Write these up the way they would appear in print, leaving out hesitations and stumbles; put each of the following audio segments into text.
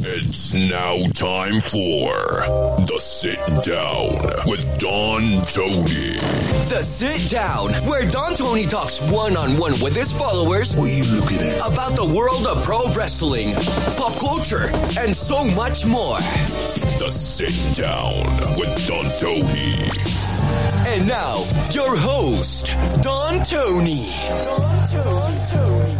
It's now time for The Sit Down with Don Tony. The Sit Down, where Don Tony talks one-on-one with his followers. What are you looking at? About the world of pro wrestling, pop culture, and so much more. The Sit Down with Don Tony. And now, your host, Don Tony. Don Tony.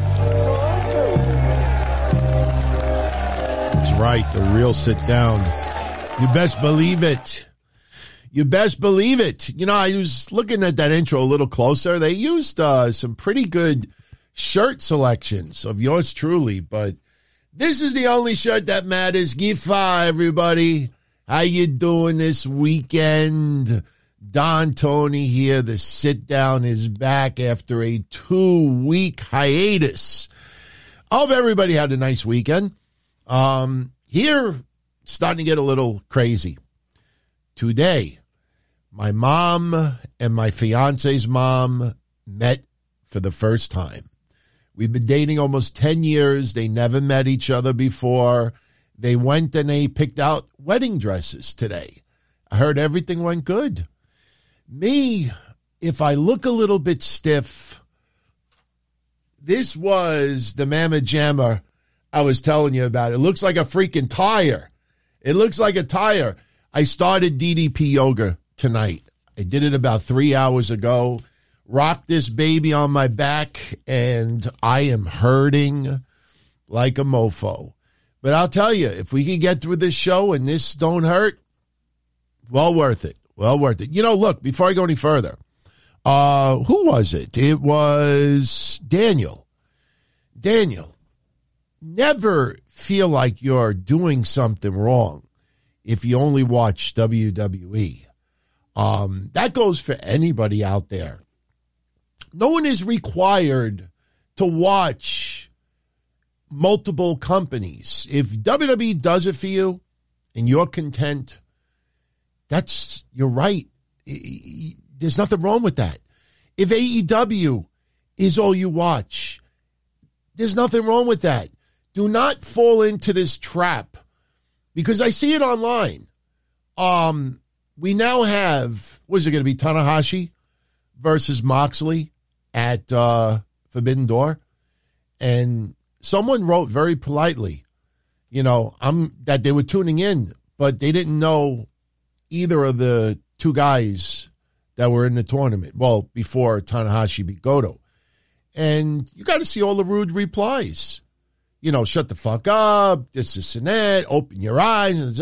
That's right, the real sit down. You best believe it. You best believe it. You know, I was looking at that intro a little closer. They used some pretty good shirt selections of yours truly, but this is the only shirt that matters. Gifa, everybody. How you doing this weekend? Don Tony here. The sit down is back after a 2-week hiatus. I hope everybody had a nice weekend. Here, starting to get a little crazy. Today, my mom and my fiance's mom met for the first time. We've been dating almost 10 years. They never met each other before. They went and they picked out wedding dresses today. I heard everything went good. Me, if I look a little bit stiff, this was the Mamma Jamma I was telling you about. It looks like a freaking tire. It looks like a tire. I started DDP yoga tonight. I did it about 3 hours ago. Rocked this baby on my back, and I am hurting like a mofo. But I'll tell you, if we can get through this show and this don't hurt, well worth it. Well worth it. You know, look, before I go any further, who was it? It was Daniel. Daniel. Never feel like you're doing something wrong if you only watch WWE. That goes for anybody out there. No one is required to watch multiple companies. If WWE does it for you and you're content, you're right. There's nothing wrong with that. If AEW is all you watch, there's nothing wrong with that. Do not fall into this trap, because I see it online. We now have, was it going to be Tanahashi versus Moxley at Forbidden Door? And someone wrote very politely, that they were tuning in, but they didn't know either of the two guys that were in the tournament. Well, before Tanahashi beat Goto. And you got to see all the rude replies. Shut the fuck up, this and that, open your eyes. And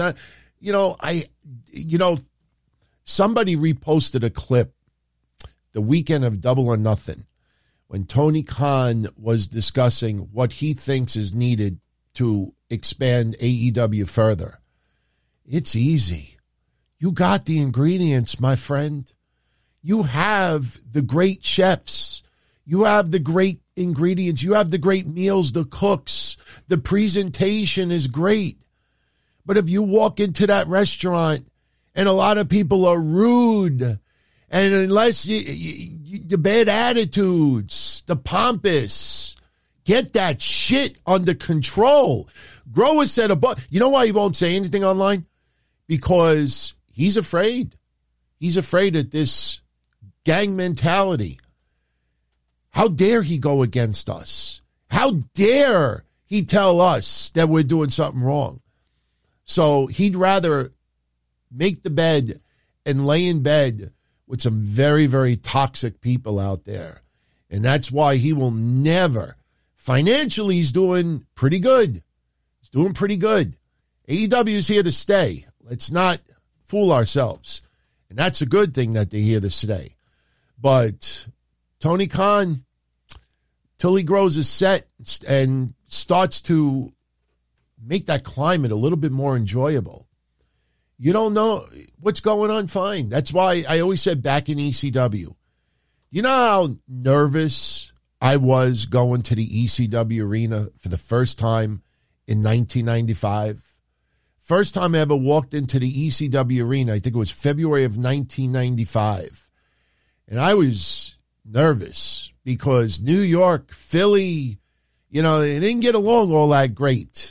somebody reposted a clip the weekend of Double or Nothing when Tony Khan was discussing what he thinks is needed to expand AEW further. It's easy. You got the ingredients, my friend. You have the great chefs. You have the great ingredients. You have the great meals, the cooks. The presentation is great. But if you walk into that restaurant and a lot of people are rude, and unless the bad attitudes, the pompous, get that shit under control. Grower said you know why he won't say anything online? Because he's afraid. He's afraid of this gang mentality. How dare he go against us? How dare he tell us that we're doing something wrong? So he'd rather make the bed and lay in bed with some very, very toxic people out there. And that's why he will never, financially, he's doing pretty good. He's doing pretty good. AEW is here to stay. Let's not fool ourselves. And that's a good thing that they're here to stay. But Tony Khan, till he grows his set and starts to make that climate a little bit more enjoyable. You don't know what's going on, fine. That's why I always said back in ECW. You know how nervous I was going to the ECW arena for the first time in 1995? First time I ever walked into the ECW arena, I think it was February of 1995. And I was nervous because New York, Philly, they didn't get along all that great.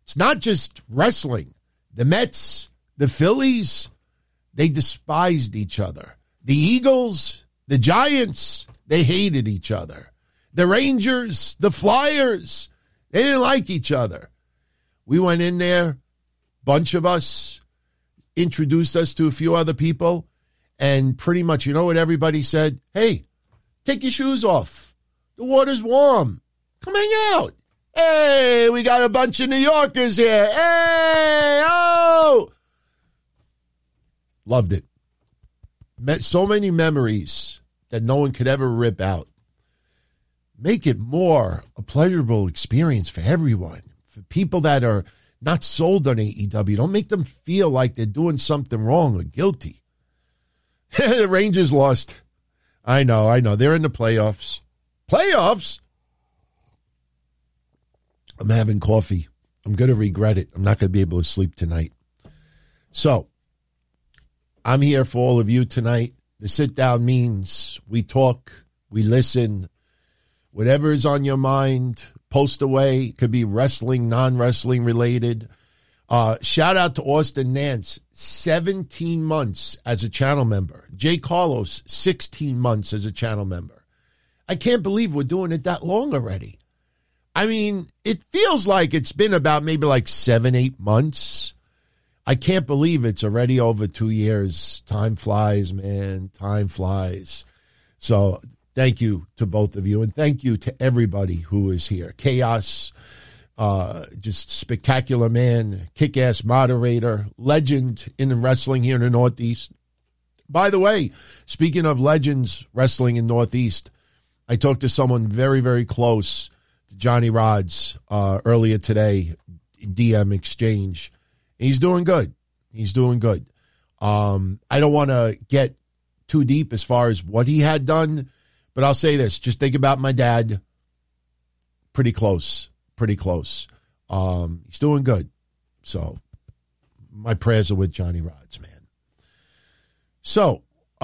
It's not just wrestling. The Mets, the Phillies, they despised each other. The Eagles, the Giants, they hated each other. The Rangers, the Flyers, they didn't like each other. We went in there, bunch of us, introduced us to a few other people, and pretty much, you know what everybody said? Hey, take your shoes off. The water's warm. Come hang out. Hey, we got a bunch of New Yorkers here. Hey, oh. Loved it. Met so many memories that no one could ever rip out. Make it more a pleasurable experience for everyone. For people that are not sold on AEW, don't make them feel like they're doing something wrong or guilty. The Rangers lost. I know. They're in the playoffs. Playoffs? I'm having coffee. I'm going to regret it. I'm not going to be able to sleep tonight. So, I'm here for all of you tonight. The sit down means we talk, we listen. Whatever is on your mind, post away. It could be wrestling, non-wrestling related. Shout out to Austin Nance, 17 months as a channel member. Jay Carlos, 16 months as a channel member. I can't believe we're doing it that long already. I mean, it feels like it's been about maybe like 7-8 months. I can't believe it's already over 2 years. Time flies, man. Time flies. So thank you to both of you, and thank you to everybody who is here. Chaos, just spectacular man, kick-ass moderator, legend in wrestling here in the Northeast. By the way, speaking of legends wrestling in Northeast, I talked to someone very, very close to Johnny Rods earlier today, DM exchange. He's doing good. He's doing good. I don't want to get too deep as far as what he had done, but I'll say this. Just think about my dad. Pretty close. He's doing good. So my prayers are with Johnny Rods, man. So,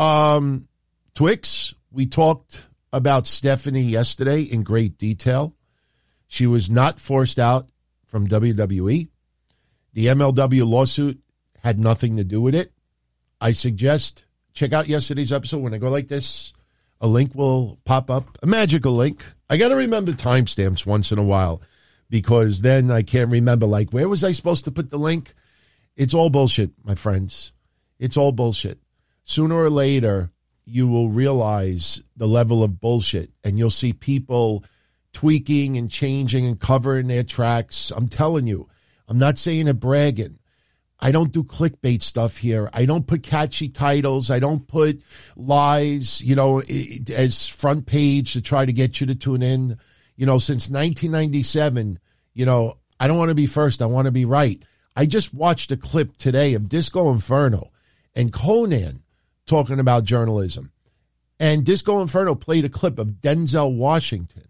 Twix, we talked about Stephanie yesterday in great detail. She was not forced out from WWE. The MLW lawsuit had nothing to do with it. I suggest check out yesterday's episode. When I go like this, a link will pop up, a magical link. I got to remember timestamps once in a while because then I can't remember, like, where was I supposed to put the link? It's all bullshit, my friends. It's all bullshit. Sooner or later, you will realize the level of bullshit, and you'll see people tweaking and changing and covering their tracks. I'm telling you, I'm not saying it bragging. I don't do clickbait stuff here. I don't put catchy titles. I don't put lies, as front page to try to get you to tune in. Since 1997, I don't want to be first. I want to be right. I just watched a clip today of Disco Inferno and Conan talking about journalism. And Disco Inferno played a clip of Denzel Washington.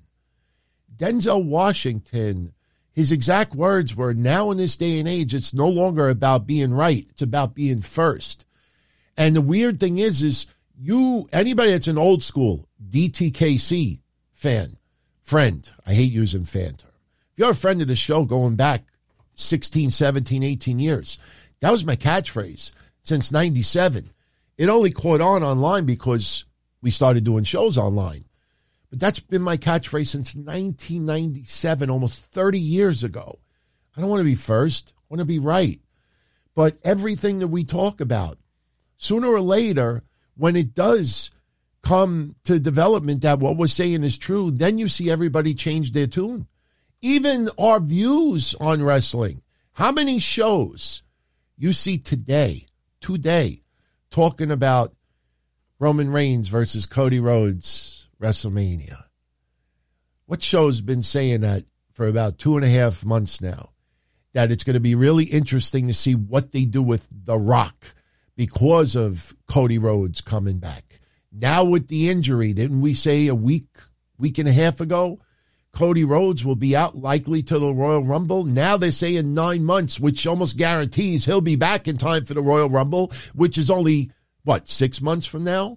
Denzel Washington, his exact words were, now in this day and age, it's no longer about being right. It's about being first. And the weird thing is anybody that's an old school DTKC friend, I hate using fan term. If you're a friend of the show going back 16, 17, 18 years, that was my catchphrase since 97. It only caught on online because we started doing shows online. But that's been my catchphrase since 1997, almost 30 years ago. I don't want to be first. I want to be right. But everything that we talk about, sooner or later, when it does come to development that what we're saying is true, then you see everybody change their tune. Even our views on wrestling. How many shows you see today, talking about Roman Reigns versus Cody Rhodes, WrestleMania? What show's been saying that for about 2.5 months now? That it's going to be really interesting to see what they do with The Rock because of Cody Rhodes coming back. Now with the injury, didn't we say a week and a half ago, Cody Rhodes will be out likely to the Royal Rumble? Now they're saying 9 months, which almost guarantees he'll be back in time for the Royal Rumble, which is only, 6 months from now?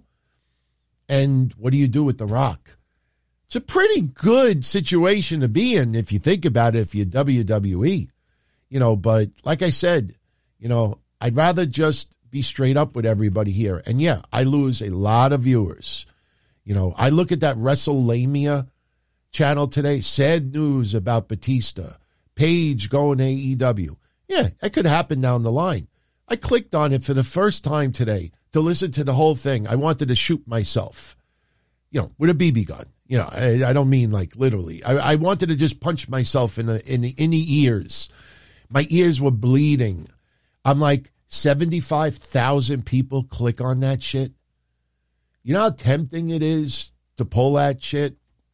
And what do you do with The Rock? It's a pretty good situation to be in if you think about it, if you're WWE. But like I said, I'd rather just be straight up with everybody here. And yeah, I lose a lot of viewers. I look at that WrestleLamia channel today, sad news about Batista, Paige going to AEW. Yeah, that could happen down the line. I clicked on it for the first time today to listen to the whole thing. I wanted to shoot myself, with a BB gun. I don't mean like literally. I wanted to just punch myself in the ears. My ears were bleeding. I'm like, 75,000 people click on that shit. You know how tempting it is to pull that shit?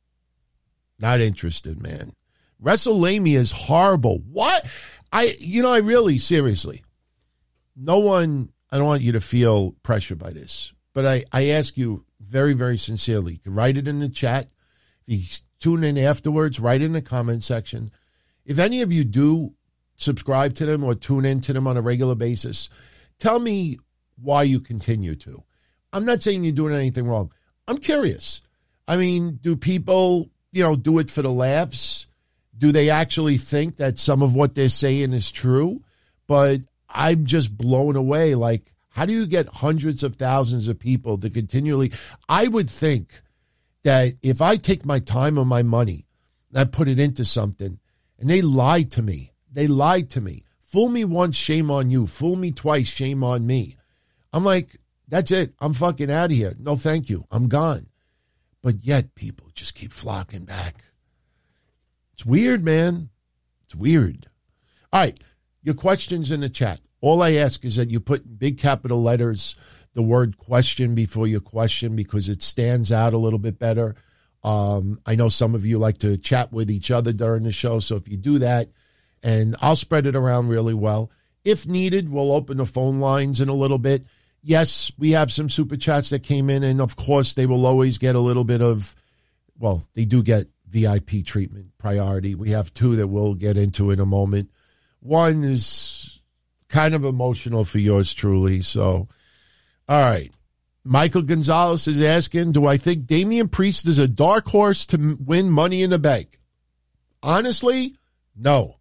Not interested, man. WrestleLamia is horrible. What? I really, seriously, I don't want you to feel pressured by this, but I ask you very, very sincerely, you can write it in the chat. If you tune in afterwards, write it in the comment section. If any of you do subscribe to them or tune in to them on a regular basis, tell me why you continue to. I'm not saying you're doing anything wrong. I'm curious. I mean, do people, do it for the laughs? Do they actually think that some of what they're saying is true? But I'm just blown away. Like, how do you get hundreds of thousands of people to continually? I would think that if I take my time and my money and I put it into something and they lied to me, Fool me once, shame on you. Fool me twice, shame on me. I'm like, that's it. I'm fucking out of here. No, thank you. I'm gone. But yet people just keep flocking back. It's weird, man. It's weird. All right. Your questions in the chat. All I ask is that you put in big capital letters the word question before your question because it stands out a little bit better. I know some of you like to chat with each other during the show, so if you do that, and I'll spread it around really well. If needed, we'll open the phone lines in a little bit. Yes, we have some super chats that came in, and of course they will always get a little bit of, they do get VIP treatment, priority. We have two that we'll get into in a moment. One is kind of emotional for yours truly. So, all right. Michael Gonzalez is asking, do I think Damian Priest is a dark horse to win Money in the Bank? Honestly, no.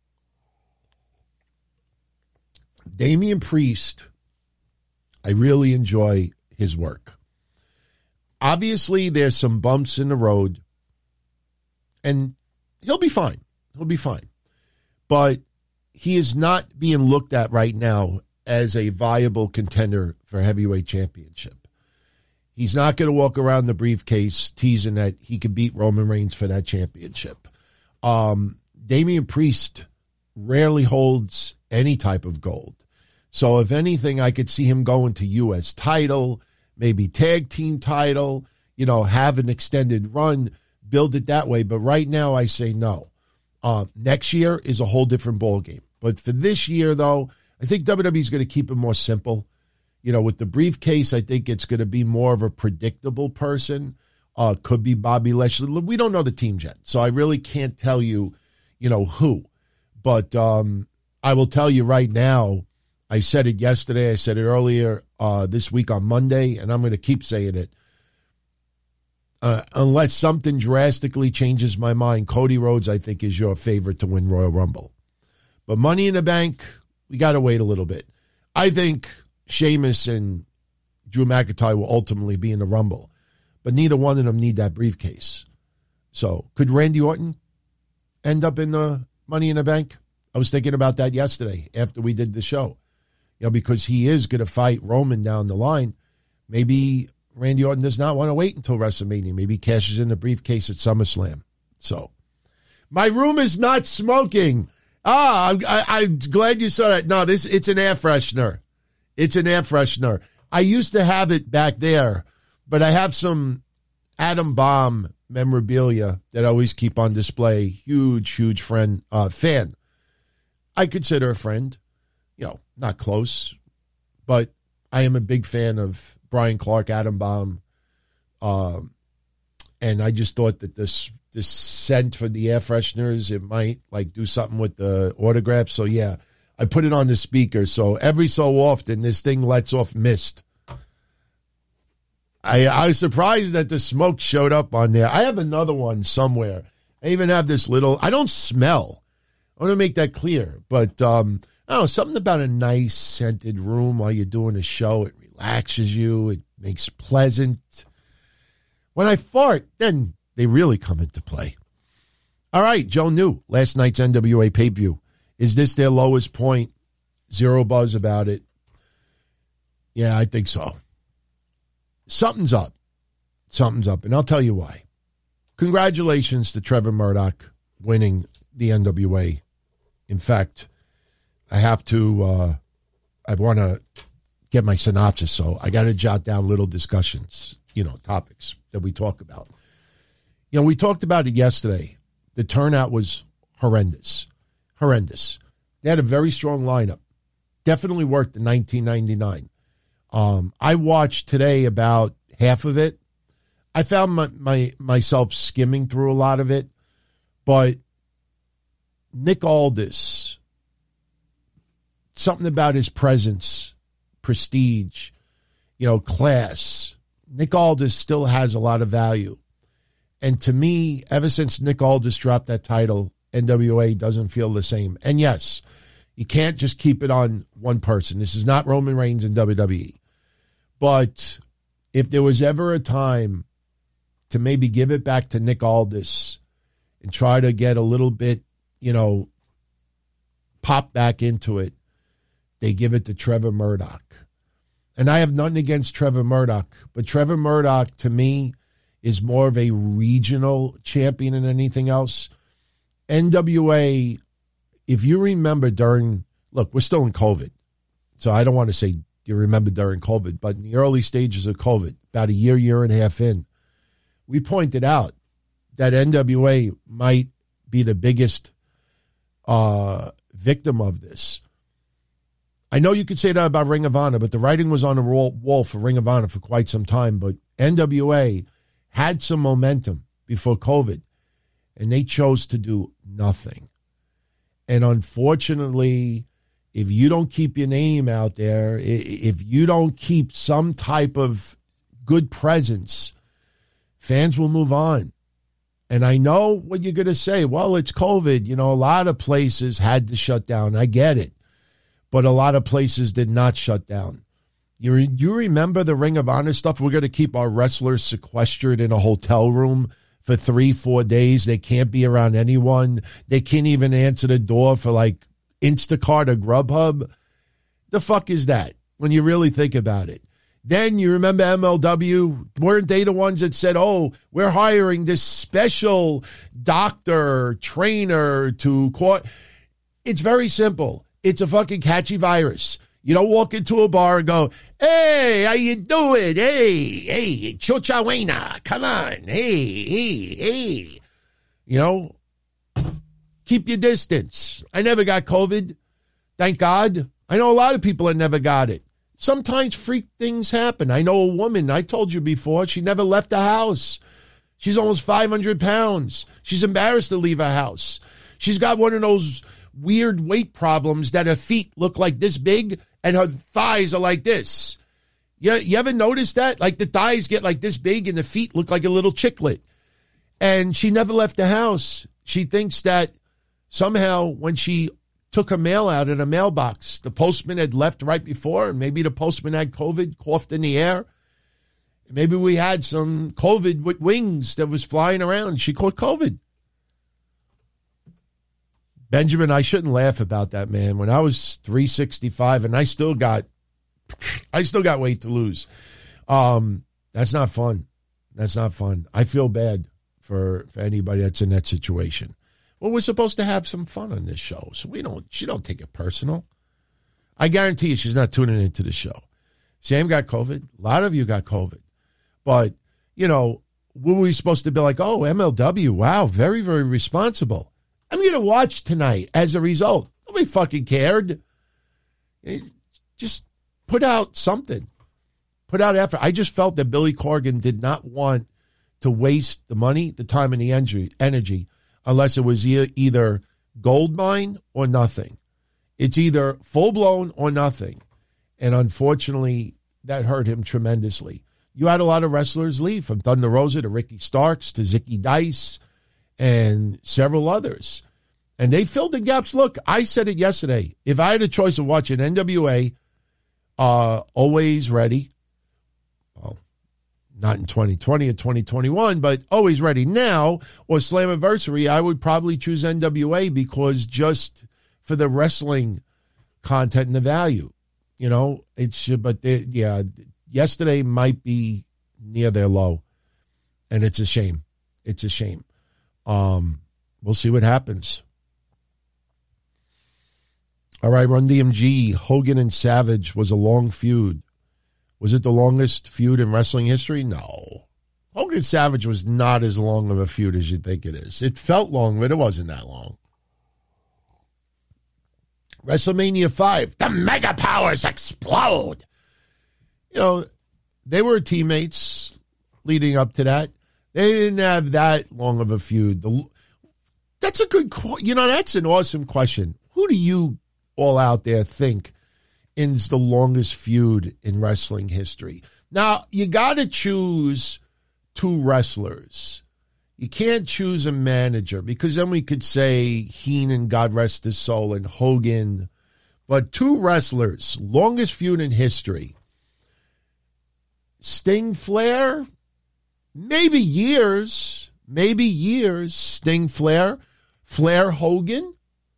Damian Priest, I really enjoy his work. Obviously, there's some bumps in the road, and he'll be fine. He'll be fine. But he is not being looked at right now as a viable contender for heavyweight championship. He's not going to walk around the briefcase teasing that he could beat Roman Reigns for that championship. Damian Priest rarely holds any type of gold. So if anything, I could see him going to U.S. title, maybe tag team title, have an extended run, build it that way. But right now I say no. Next year is a whole different ballgame. But for this year, though, I think WWE is going to keep it more simple. With the briefcase, I think it's going to be more of a predictable person. Could be Bobby Lashley. We don't know the teams yet, so I really can't tell you, who. But I will tell you right now, I said it yesterday, I said it earlier this week on Monday, and I'm going to keep saying it. Unless something drastically changes my mind, Cody Rhodes, I think, is your favorite to win Royal Rumble. But Money in the Bank, we got to wait a little bit. I think Sheamus and Drew McIntyre will ultimately be in the Rumble, but neither one of them need that briefcase. So could Randy Orton end up in the Money in the Bank? I was thinking about that yesterday after we did the show. Because he is going to fight Roman down the line. Maybe Randy Orton does not want to wait until WrestleMania. Maybe he cashes in the briefcase at SummerSlam. So, my room is not smoking. I'm glad you saw that. No, it's an air freshener. It's an air freshener. I used to have it back there, but I have some Adam Bomb memorabilia that I always keep on display. Huge fan. I consider a friend. Not close, but I am a big fan of Brian Clark, Adam Bomb, and I just thought that this scent for the air fresheners, it might do something with the autograph. So yeah, I put it on the speaker. So every so often, this thing lets off mist. I was surprised that the smoke showed up on there. I have another one somewhere. I even have this little. I don't smell. I want to make that clear. But, I don't know, something about a nice scented room while you're doing a show. It relaxes you. It makes pleasant. When I fart, then they really come into play. All right, Joe New, last night's NWA pay-per-view. Is this their lowest point? Zero buzz about it. Yeah, I think so. Something's up. Something's up, and I'll tell you why. Congratulations to Trevor Murdoch winning the NWA. In fact, I want to get my synopsis, so I got to jot down little discussions, topics that we talk about. We talked about it yesterday. The turnout was horrendous. Horrendous. They had a very strong lineup. Definitely worth the $19.99. I watched today about half of it. I found myself skimming through a lot of it, but Nick Aldis, something about his presence, prestige, class. Nick Aldis still has a lot of value. And to me, ever since Nick Aldis dropped that title, NWA doesn't feel the same. And yes, you can't just keep it on one person. This is not Roman Reigns in WWE. But if there was ever a time to maybe give it back to Nick Aldis and try to get a little bit, pop back into it, they give it to Trevor Murdoch. And I have nothing against Trevor Murdoch, but Trevor Murdoch, to me, is more of a regional champion than anything else. NWA, if you remember we're still in COVID, so I don't want to say you remember during COVID, but in the early stages of COVID, about a year and a half in, we pointed out that NWA might be the biggest victim of this. I know you could say that about Ring of Honor, but the writing was on the wall for Ring of Honor for quite some time, but NWA had some momentum before COVID, and they chose to do nothing. And unfortunately, if you don't keep your name out there, if you don't keep some type of good presence, fans will move on. And I know what you're going to say. Well, it's COVID. A lot of places had to shut down. I get it. But a lot of places did not shut down. You remember the Ring of Honor stuff? We're going to keep our wrestlers sequestered in a hotel room for 3-4 days. They can't be around anyone. They can't even answer the door for like Instacart or Grubhub. The fuck is that when you really think about it? Then you remember MLW? Weren't they the ones that said, oh, we're hiring this special doctor, trainer to court? It's very simple. It's a fucking catchy virus. You don't walk into a bar and go, hey, how you doing? Hey, chochahuena, come on. Hey. Keep your distance. I never got COVID. Thank God. I know a lot of people that never got it. Sometimes freak things happen. I know a woman, I told you before, she never left the house. She's almost 500 pounds. She's embarrassed to leave her house. She's got one of those weird weight problems that her feet look like this big and her thighs are like this. You ever notice that? Like the thighs get like this big and the feet look like a little chicklet. And she never left the house. She thinks that somehow when she took her mail out in a mailbox, the postman had left right before, and maybe the postman had COVID, coughed in the air. Maybe we had some COVID with wings that was flying around. She caught COVID. Benjamin, I shouldn't laugh about that, man. When I was 365 and I still got weight to lose. That's not fun. That's not fun. I feel bad for anybody that's in that situation. Well, we're supposed to have some fun on this show, so she don't take it personal. I guarantee you she's not tuning into the show. Sam got COVID. A lot of you got COVID. But, were we supposed to be like, oh, MLW, wow, very, very responsible. I'm going to watch tonight as a result. Nobody fucking cared. Just put out something. Put out effort. I just felt that Billy Corgan did not want to waste the money, the time, and the energy unless it was either gold mine or nothing. It's either full-blown or nothing. And unfortunately, that hurt him tremendously. You had a lot of wrestlers leave, from Thunder Rosa to Ricky Starks to Zicky Dice and several others. And they filled the gaps. Look, I said it yesterday. If I had a choice of watching NWA, Always Ready, well, not in 2020 or 2021, but Always Ready now, or Slammiversary, I would probably choose NWA because just for the wrestling content and the value. You know, yesterday might be near their low, and it's a shame. It's a shame. We'll see what happens. All right, Run DMG, Hogan and Savage was a long feud. Was it the longest feud in wrestling history? No. Hogan and Savage was not as long of a feud as you think it is. It felt long, but it wasn't that long. WrestleMania 5, the Mega Powers explode. You know, they were teammates leading up to that. They didn't have that long of a feud. That's a good, that's an awesome question. Who do you all out there think is the longest feud in wrestling history? Now, you got to choose two wrestlers. You can't choose a manager because then we could say Heenan, God rest his soul, and Hogan. But two wrestlers, longest feud in history. Sting, Flair, maybe years. Sting, Flair, Hogan.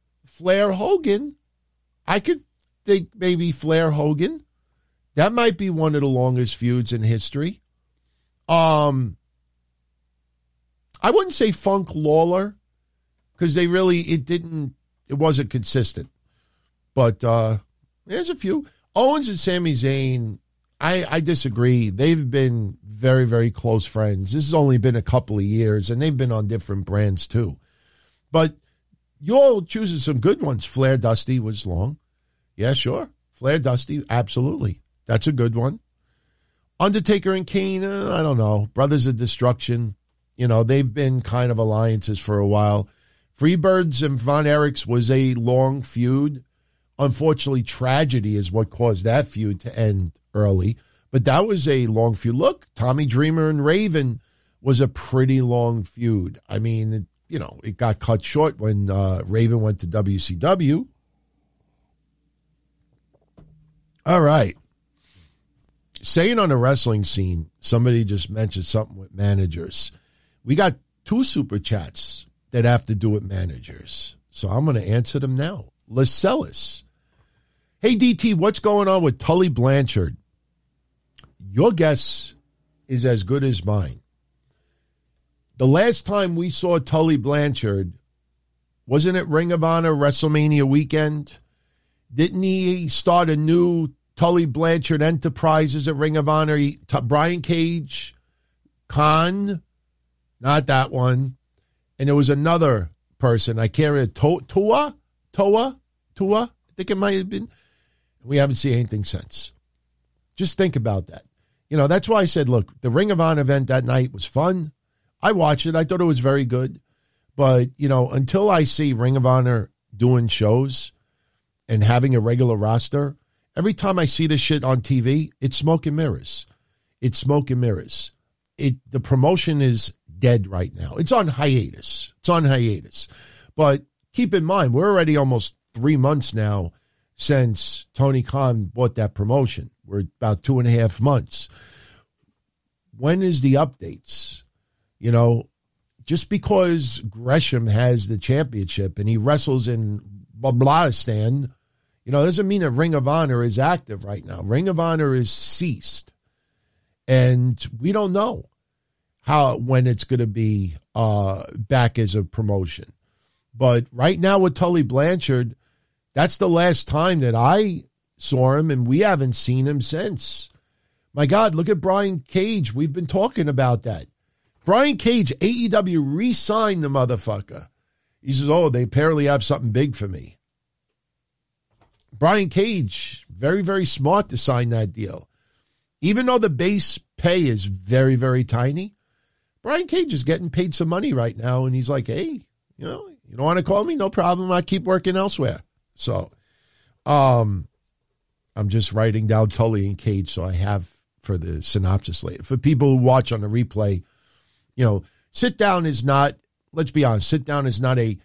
I could think maybe Flair, Hogan. That might be one of the longest feuds in history. I wouldn't say Funk Lawler because it wasn't consistent. But there's a few. Owens and Sami Zayn, I disagree. They've been very, very close friends. This has only been a couple of years, and they've been on different brands too. But you're all choosing some good ones. Flair Dusty was long. Yeah, sure. Flair Dusty, absolutely. That's a good one. Undertaker and Kane, I don't know. Brothers of Destruction. You know, they've been kind of alliances for a while. Freebirds and Von Erichs was a long feud. Unfortunately, tragedy is what caused that feud to end early. But that was a long feud. Look, Tommy Dreamer and Raven was a pretty long feud. I mean, it got cut short when Raven went to WCW. All right. Saying on the wrestling scene, somebody just mentioned something with managers. We got 2 super chats that have to do with managers. So I'm going to answer them now. Lascelles. Hey, DT, what's going on with Tully Blanchard? Your guess is as good as mine. The last time we saw Tully Blanchard, wasn't it Ring of Honor WrestleMania weekend? Didn't he start a new Tully Blanchard Enterprises at Ring of Honor? Brian Cage, Khan, not that one. And there was another person. I can't remember. Toa? I think it might have been. We haven't seen anything since. Just think about that. That's why I said, look, the Ring of Honor event that night was fun. I watched it. I thought it was very good. But, until I see Ring of Honor doing shows and having a regular roster, every time I see this shit on TV, it's smoke and mirrors. The promotion is dead right now. It's on hiatus. But keep in mind, we're already almost 3 months now since Tony Khan bought that promotion. We're about 2.5 months. When is the updates? Just because Gresham has the championship and he wrestles in Bablaistan, doesn't mean that Ring of Honor is active right now. Ring of Honor is ceased. And we don't know when it's going to be back as a promotion. But right now with Tully Blanchard, that's the last time that I saw him, and we haven't seen him since. My God, look at Brian Cage. We've been talking about that. Brian Cage, AEW re-signed the motherfucker. He says, they apparently have something big for me. Brian Cage, very, very smart to sign that deal. Even though the base pay is very, very tiny, Brian Cage is getting paid some money right now, and he's like, hey, you don't want to call me? No problem. I keep working elsewhere. So I'm just writing down Tully and Cage so I have for the synopsis later. For people who watch on the replay, sit down is not, let's be honest, sit down is not a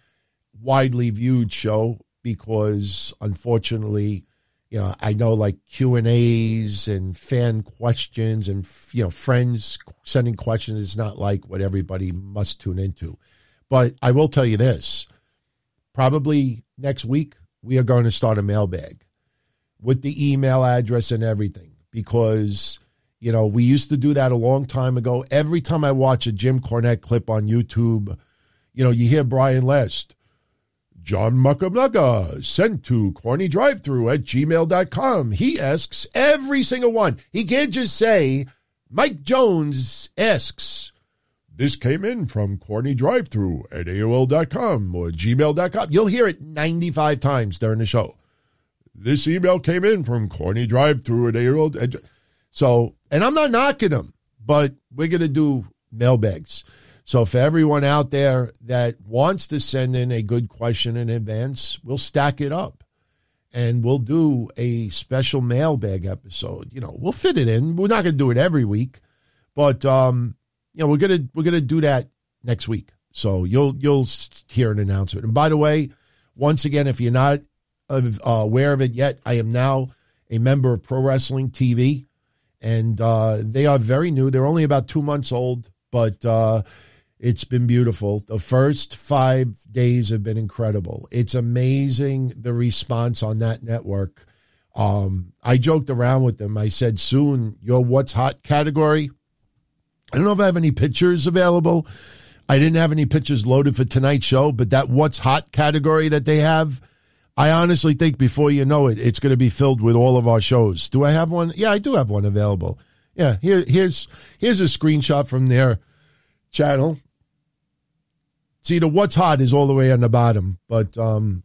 widely viewed show because, unfortunately, I know like Q&As and fan questions and, friends sending questions is not like what everybody must tune into. But I will tell you this, probably next week, we are going to start a mailbag with the email address and everything because, we used to do that a long time ago. Every time I watch a Jim Cornette clip on YouTube, you hear Brian Lest. John Muckamugga sent to cornydrivethru@gmail.com. He asks every single one. He can't just say, Mike Jones asks, this came in from cornydrivethru@AOL.com or gmail.com. You'll hear it 95 times during the show. This email came in from cornydrivethru@AOL. So, and I'm not knocking them, but we're going to do mailbags. So for everyone out there that wants to send in a good question in advance, we'll stack it up and we'll do a special mailbag episode. We'll fit it in. We're not going to do it every week, but we're going to do that next week. So you'll hear an announcement. And by the way, once again, if you're not aware of it yet, I am now a member of Pro Wrestling TV, and they are very new. They're only about 2 months old, but it's been beautiful. The first 5 days have been incredible. It's amazing the response on that network. I joked around with them. I said, soon, your What's Hot category. I don't know if I have any pictures available. I didn't have any pictures loaded for tonight's show, but that What's Hot category that they have, I honestly think before you know it, it's going to be filled with all of our shows. Do I have one? Yeah, I do have one available. Yeah, here's a screenshot from their channel. See, the What's Hot is all the way on the bottom. But, the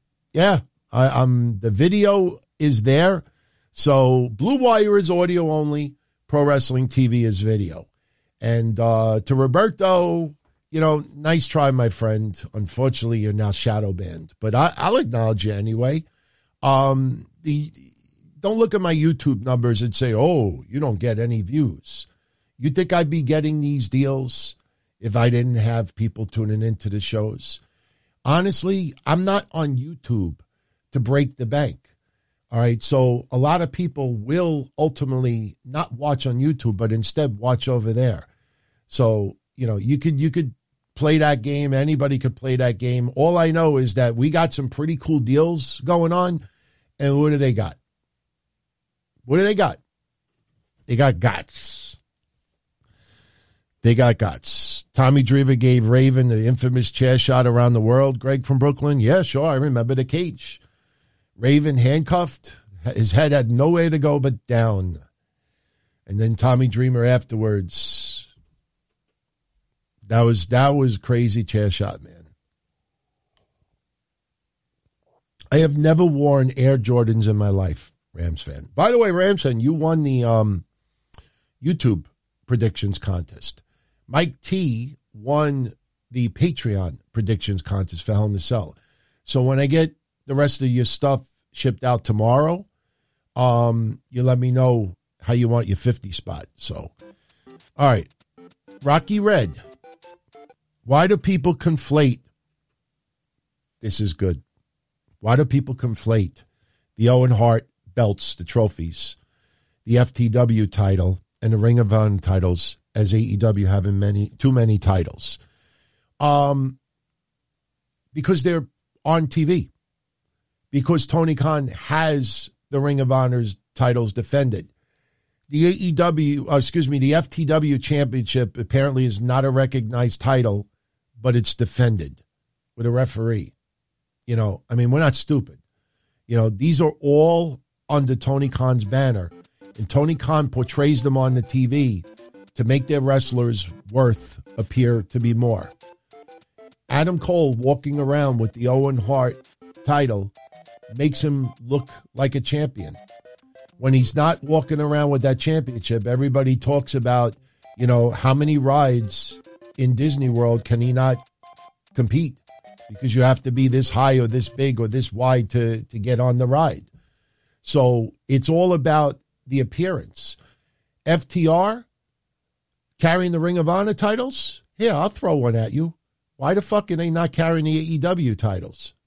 video is there. So Blue Wire is audio only. Pro Wrestling TV is video. And to Roberto, nice try, my friend. Unfortunately, you're now shadow banned. But I'll acknowledge you anyway. Don't look at my YouTube numbers and say, oh, you don't get any views. You think I'd be getting these deals if I didn't have people tuning into the shows? Honestly, I'm not on YouTube to break the bank. All right. So a lot of people will ultimately not watch on YouTube, but instead watch over there. So, you could play that game. Anybody could play that game. All I know is that we got some pretty cool deals going on. And what do they got? What do they got? They got guts. They got guts. Tommy Dreamer gave Raven the infamous chair shot around the world. Greg from Brooklyn. Yeah, sure. I remember the cage. Raven handcuffed. His head had nowhere to go but down. And then Tommy Dreamer afterwards. That was crazy chair shot, man. I have never worn Air Jordans in my life, Rams fan. By the way, Rams fan, you won the YouTube predictions contest. Mike T won the Patreon predictions contest for Hell in a Cell. So when I get the rest of your stuff shipped out tomorrow, you let me know how you want your 50 spot. So, all right. Rocky Red. Why do people conflate? This is good. Why do people conflate the Owen Hart belts, the trophies, the FTW title, and the Ring of Honor titles as AEW having too many titles? Because they're on TV. Because Tony Khan has the Ring of Honor's titles defended. The the FTW championship apparently is not a recognized title, but it's defended with a referee. We're not stupid. These are all under Tony Khan's banner, and Tony Khan portrays them on the TV to make their wrestlers' worth appear to be more. Adam Cole walking around with the Owen Hart title makes him look like a champion. When he's not walking around with that championship, everybody talks about, how many rides in Disney World can he not compete? Because you have to be this high or this big or this wide to get on the ride. So it's all about the appearance. FTR carrying the Ring of Honor titles? Yeah, I'll throw one at you. Why the fuck are they not carrying the AEW titles?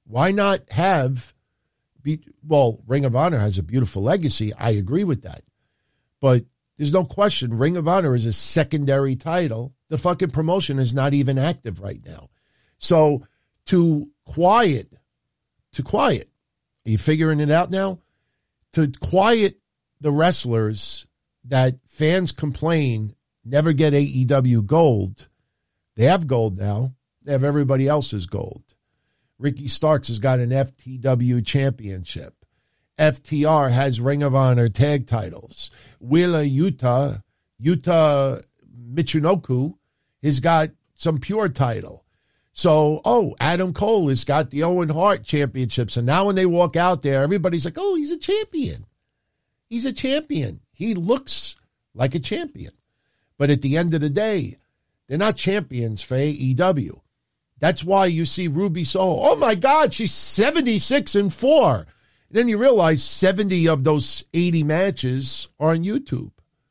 Why not have, Ring of Honor has a beautiful legacy. I agree with that. But there's no question Ring of Honor is a secondary title. The fucking promotion is not even active right now. So to quiet, are you figuring it out now? To quiet the wrestlers that fans complain never get AEW gold. They have gold now. They have everybody else's gold. Ricky Starks has got an FTW championship. FTR has Ring of Honor tag titles. Wheeler Yuta Michinoku has got some pure title. So, Adam Cole has got the Owen Hart championships. And now when they walk out there, everybody's like, he's a champion. He's a champion. He looks like a champion. But at the end of the day, they're not champions for AEW. That's why you see Ruby Soho. Oh, my God, she's 76-4. And then you realize 70 of those 80 matches are on YouTube.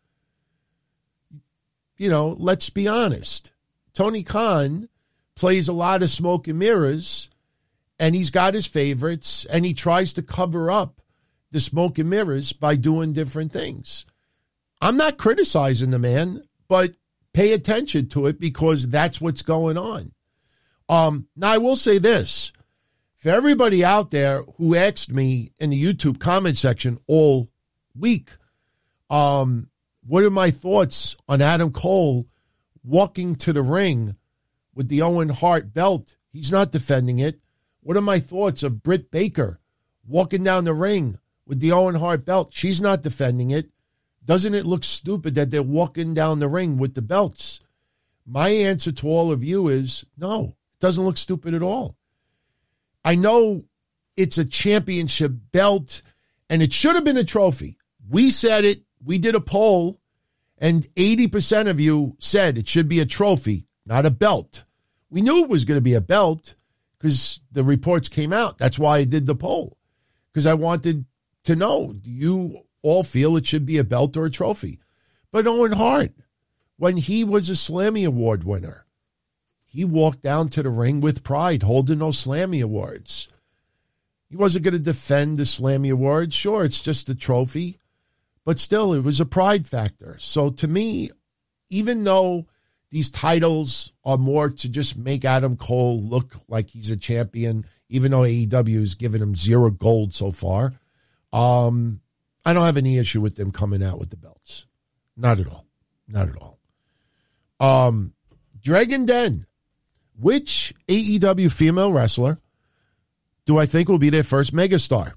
Let's be honest. Tony Khan plays a lot of smoke and mirrors, and he's got his favorites, and he tries to cover up the smoke and mirrors by doing different things. I'm not criticizing the man, but pay attention to it because that's what's going on. Now, I will say this. For everybody out there who asked me in the YouTube comment section all week, what are my thoughts on Adam Cole walking to the ring with the Owen Hart belt? He's not defending it. What are my thoughts of Britt Baker walking down the ring with the Owen Hart belt? She's not defending it. Doesn't it look stupid that they're walking down the ring with the belts? My answer to all of you is no, it doesn't look stupid at all. I know it's a championship belt, and it should have been a trophy. We said it. We did a poll, and 80% of you said it should be a trophy, not a belt. We knew it was going to be a belt because the reports came out. That's why I did the poll, because I wanted to know, do you all feel it should be a belt or a trophy? But Owen Hart, when he was a Slammy Award winner, he walked down to the ring with pride, holding those Slammy Awards. He wasn't going to defend the Slammy Awards. Sure, it's just a trophy, but still, it was a pride factor. So to me, even though these titles are more to just make Adam Cole look like he's a champion, even though AEW has given him 0 gold so far, I don't have any issue with them coming out with the belts. Not at all. Not at all. Dragon Den. Which AEW female wrestler do I think will be their first megastar?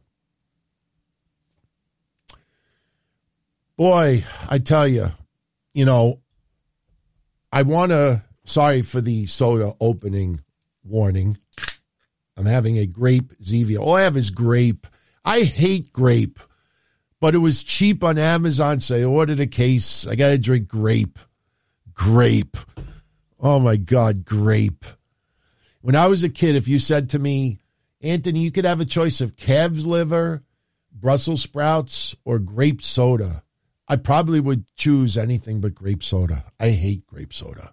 Boy, I tell you, I want to, sorry for the soda opening warning. I'm having a grape Zevia. All I have is grape. I hate grape, but it was cheap on Amazon, so I ordered a case. I got to drink grape. Grape. Oh, my God, grape. When I was a kid, if you said to me, Anthony, you could have a choice of calf's liver, Brussels sprouts, or grape soda, I probably would choose anything but grape soda. I hate grape soda.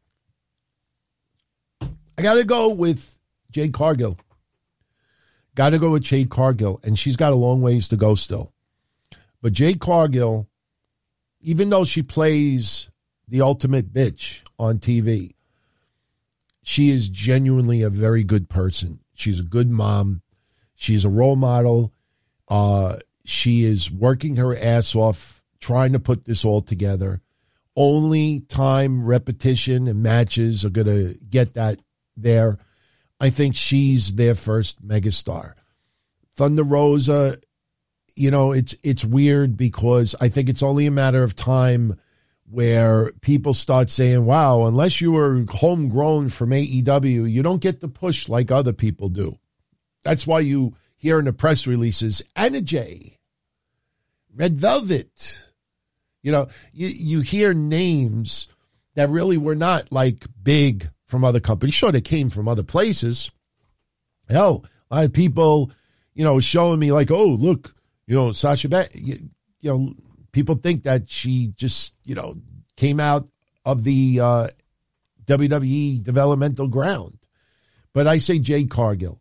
I got to go with Jade Cargill. Got to go with Jade Cargill, and she's got a long ways to go still. But Jade Cargill, even though she plays the ultimate bitch on TV, she is genuinely a very good person. She's a good mom. She's a role model. She is working her ass off, trying to put this all together. Only time, repetition, and matches are going to get that there. I think she's their first megastar. Thunder Rosa, it's weird because I think it's only a matter of time where people start saying, wow, unless you were homegrown from AEW, you don't get the push like other people do. That's why you hear in the press releases, Anna Jay, Red Velvet. You hear names that really were not like big from other companies. Sure, they came from other places. Hell, I had people, showing me like, oh, look, Sasha Banks, people think that she just, came out of the WWE developmental ground. But I say Jade Cargill.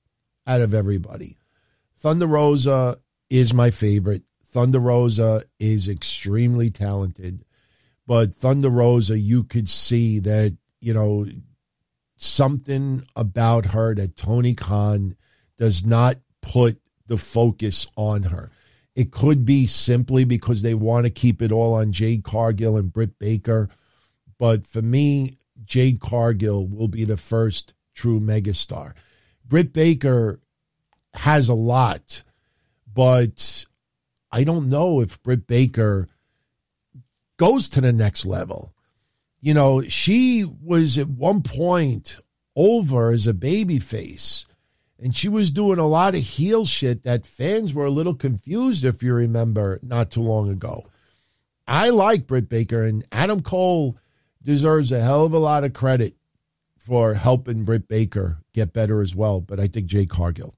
out of everybody. Thunder Rosa is my favorite. Thunder Rosa is extremely talented. But Thunder Rosa, you could see that, something about her that Tony Khan does not put the focus on her. It could be simply because they want to keep it all on Jade Cargill and Britt Baker. But for me, Jade Cargill will be the first true megastar. Britt Baker has a lot, but I don't know if Britt Baker goes to the next level. She was at one point over as a babyface, and she was doing a lot of heel shit that fans were a little confused, if you remember, not too long ago. I like Britt Baker, and Adam Cole deserves a hell of a lot of credit for helping Britt Baker get better as well, but I think Jade Cargill.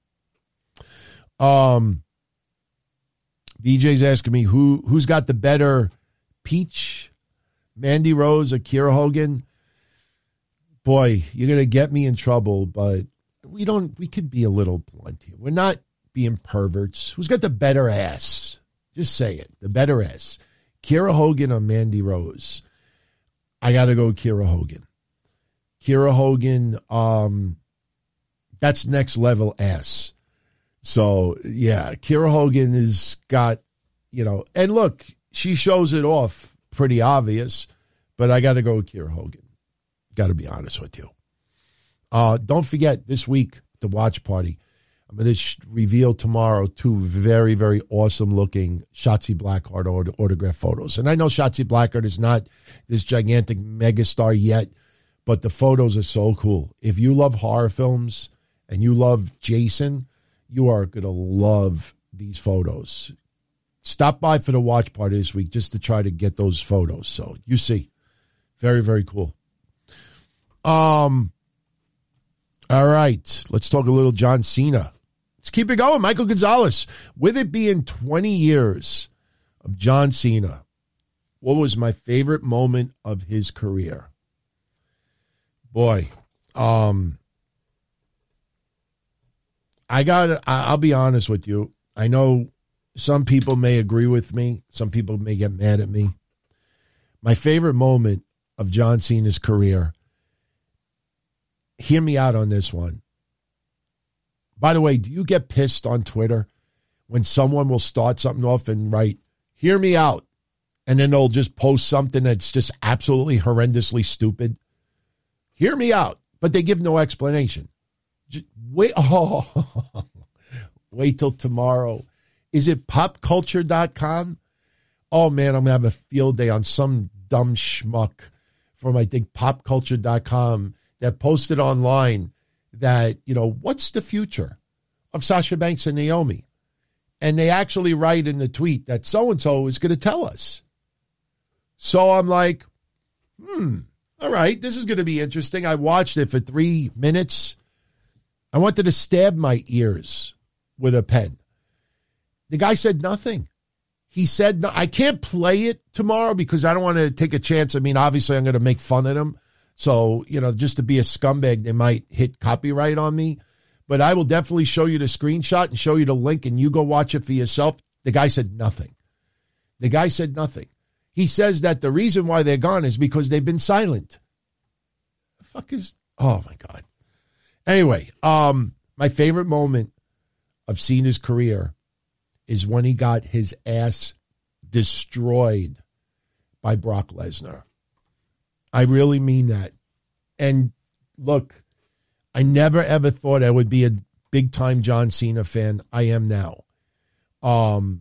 BJ's asking me who's got the better peach, Mandy Rose or Kiera Hogan. Boy, you're going to get me in trouble, but we could be a little blunt here. We're not being perverts. Who's got the better ass? Just say it. The better ass. Kiera Hogan or Mandy Rose? I got to go Kiera Hogan. Kiera Hogan, that's next level ass. So, yeah, Kiera Hogan has got, and look, she shows it off pretty obvious, but I got to go with Kiera Hogan. Got to be honest with you. Don't forget this week, the watch party. I'm going to reveal tomorrow 2 very, very awesome looking Shotzi Blackheart autograph photos. And I know Shotzi Blackheart is not this gigantic megastar yet, but the photos are so cool. If you love horror films and you love Jason, you are going to love these photos. Stop by for the watch party this week just to try to get those photos. So you see, very, very cool. All right, let's talk a little John Cena. Let's keep it going. Michael Gonzalez, with it being 20 years of John Cena, what was my favorite moment of his career? Boy, I'll be honest with you. I know some people may agree with me. Some people may get mad at me. My favorite moment of John Cena's career, hear me out on this one. By the way, do you get pissed on Twitter when someone will start something off and write, hear me out, and then they'll just post something that's just absolutely horrendously stupid? Hear me out, but they give no explanation. Just wait till tomorrow. Is it popculture.com? Oh, man, I'm going to have a field day on some dumb schmuck from, I think, popculture.com that posted online that, what's the future of Sasha Banks and Naomi? And they actually write in the tweet that so-and-so is going to tell us. So I'm like, all right, this is going to be interesting. I watched it for 3 minutes. I wanted to stab my ears with a pen. The guy said nothing. He said, no, I can't play it tomorrow because I don't want to take a chance. I mean, obviously, I'm going to make fun of him. So, just to be a scumbag, they might hit copyright on me. But I will definitely show you the screenshot and show you the link, and you go watch it for yourself. The guy said nothing. The guy said nothing. He says that the reason why they're gone is because they've been silent. The fuck is... Oh, my God. Anyway, my favorite moment of Cena's career is when he got his ass destroyed by Brock Lesnar. I really mean that. And look, I never ever thought I would be a big-time John Cena fan. I am now. The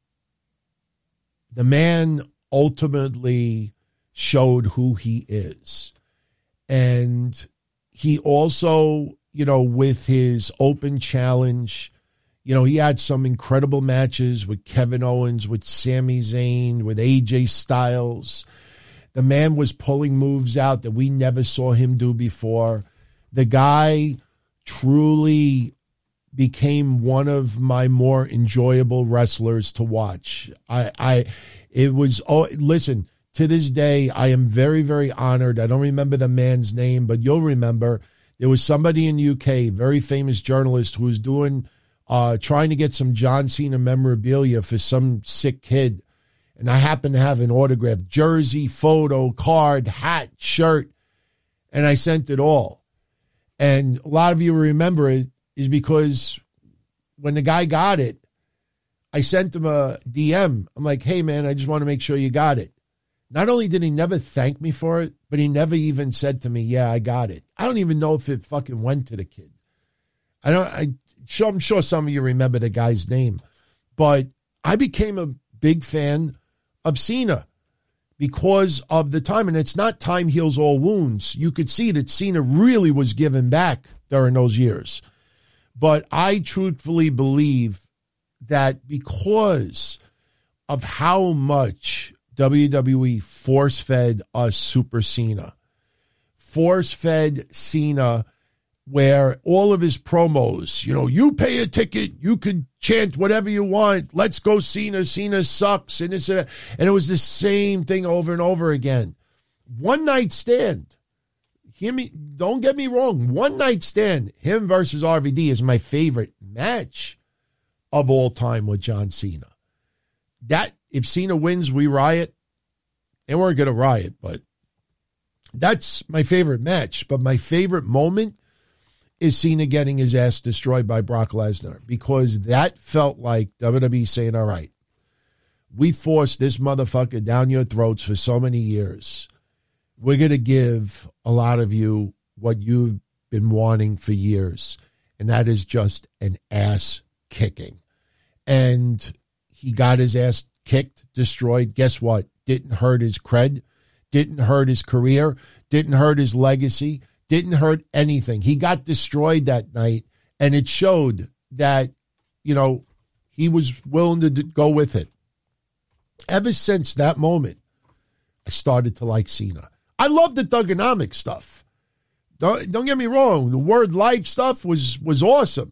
man ultimately showed who he is. And he also, with his open challenge, he had some incredible matches with Kevin Owens, with Sami Zayn, with AJ Styles. The man was pulling moves out that we never saw him do before. The guy truly became one of my more enjoyable wrestlers to watch. Listen, to this day, I am very, very honored. I don't remember the man's name, but you'll remember There was somebody in the UK, very famous journalist, who was trying to get some John Cena memorabilia for some sick kid. And I happened to have an autographed jersey, photo, card, hat, shirt, and I sent it all. And a lot of you remember it is because when the guy got it, I sent him a DM. I'm like, hey, man, I just want to make sure you got it. Not only did he never thank me for it, but he never even said to me, yeah, I got it. I don't even know if it fucking went to the kid. I'm sure some of you remember the guy's name. But I became a big fan of Cena because of the time. And it's not time heals all wounds. You could see that Cena really was giving back during those years. But I truthfully believe that because of how much WWE force-fed us Super Cena, force-fed Cena, where all of his promos, you pay a ticket, you could chant whatever you want, let's go Cena, Cena sucks, and it was the same thing over and over again. One night stand, hear me, don't get me wrong, one night stand, him versus RVD is my favorite match of all time with John Cena. That, if Cena wins, we riot. And we're going to riot, but that's my favorite match. But my favorite moment is Cena getting his ass destroyed by Brock Lesnar, because that felt like WWE saying, all right, we forced this motherfucker down your throats for so many years. We're going to give a lot of you what you've been wanting for years, and that is just an ass kicking. And he got his ass kicked, destroyed. Guess what? Didn't hurt his cred, didn't hurt his career, didn't hurt his legacy, didn't hurt anything. He got destroyed that night, and it showed that, he was willing to go with it. Ever since that moment, I started to like Cena. I love the Thuganomics stuff. Don't get me wrong. The Word Life stuff was awesome,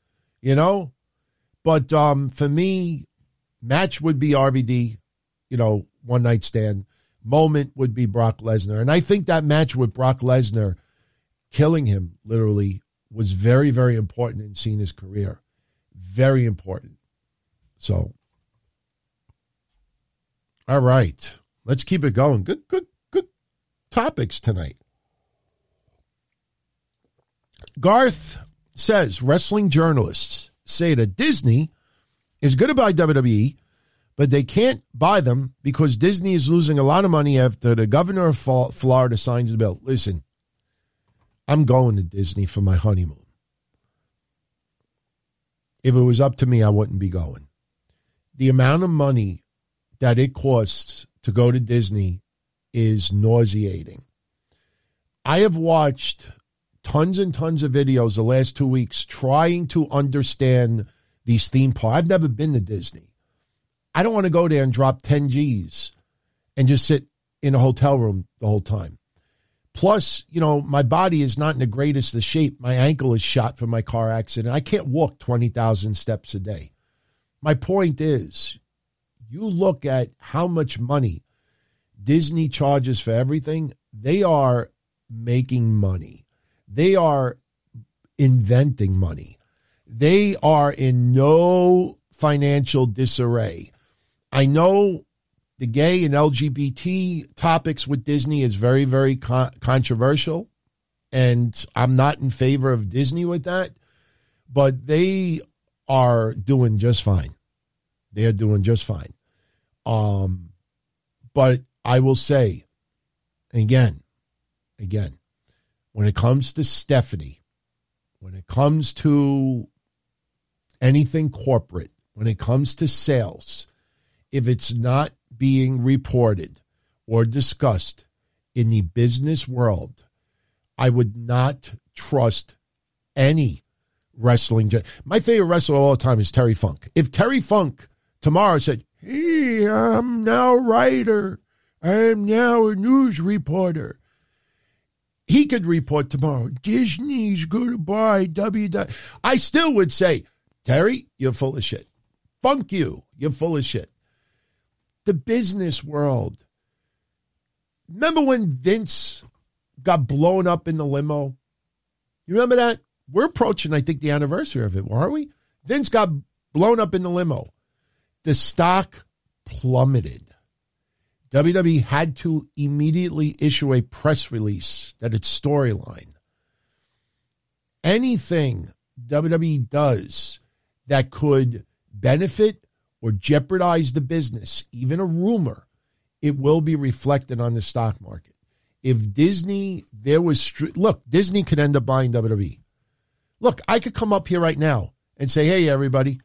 But for me, match would be RVD, one night stand. Moment would be Brock Lesnar. And I think that match with Brock Lesnar, killing him literally, was very, very important in Cena's career. Very important. So, all right. Let's keep it going. Good topics tonight. Garth says, wrestling journalists say that Disney is good to buy WWE, but they can't buy them because Disney is losing a lot of money after the governor of Florida signs the bill. Listen, I'm going to Disney for my honeymoon. If it was up to me, I wouldn't be going. The amount of money that it costs to go to Disney is nauseating. I have watched tons and tons of videos the last 2 weeks trying to understand these theme parks. I've never been to Disney. I don't want to go there and drop 10 G's and just sit in a hotel room the whole time. Plus, my body is not in the greatest of shape. My ankle is shot from my car accident. I can't walk 20,000 steps a day. My point is, you look at how much money Disney charges for everything. They are making money. They are inventing money. They are in no financial disarray. I know the gay and LGBT topics with Disney is very, very controversial, and I'm not in favor of Disney with that, but they are doing just fine. They are doing just fine. But I will say, again, when it comes to Stephanie, when it comes to anything corporate, when it comes to sales, if it's not being reported or discussed in the business world, I would not trust any wrestling. My favorite wrestler of all time is Terry Funk. If Terry Funk tomorrow said, hey, I'm now a writer, I'm now a news reporter, he could report tomorrow, Disney's going to buy WWE. I still would say, Terry, you're full of shit. Funk you, you're full of shit. The business world. Remember when Vince got blown up in the limo? You remember that? We're approaching, I think, the anniversary of it, aren't we? Vince got blown up in the limo. The stock plummeted. WWE had to immediately issue a press release that its storyline. Anything WWE does that could benefit or jeopardize the business, even a rumor, it will be reflected on the stock market. If Disney, look, Disney could end up buying WWE. Look, I could come up here right now and say, hey, everybody,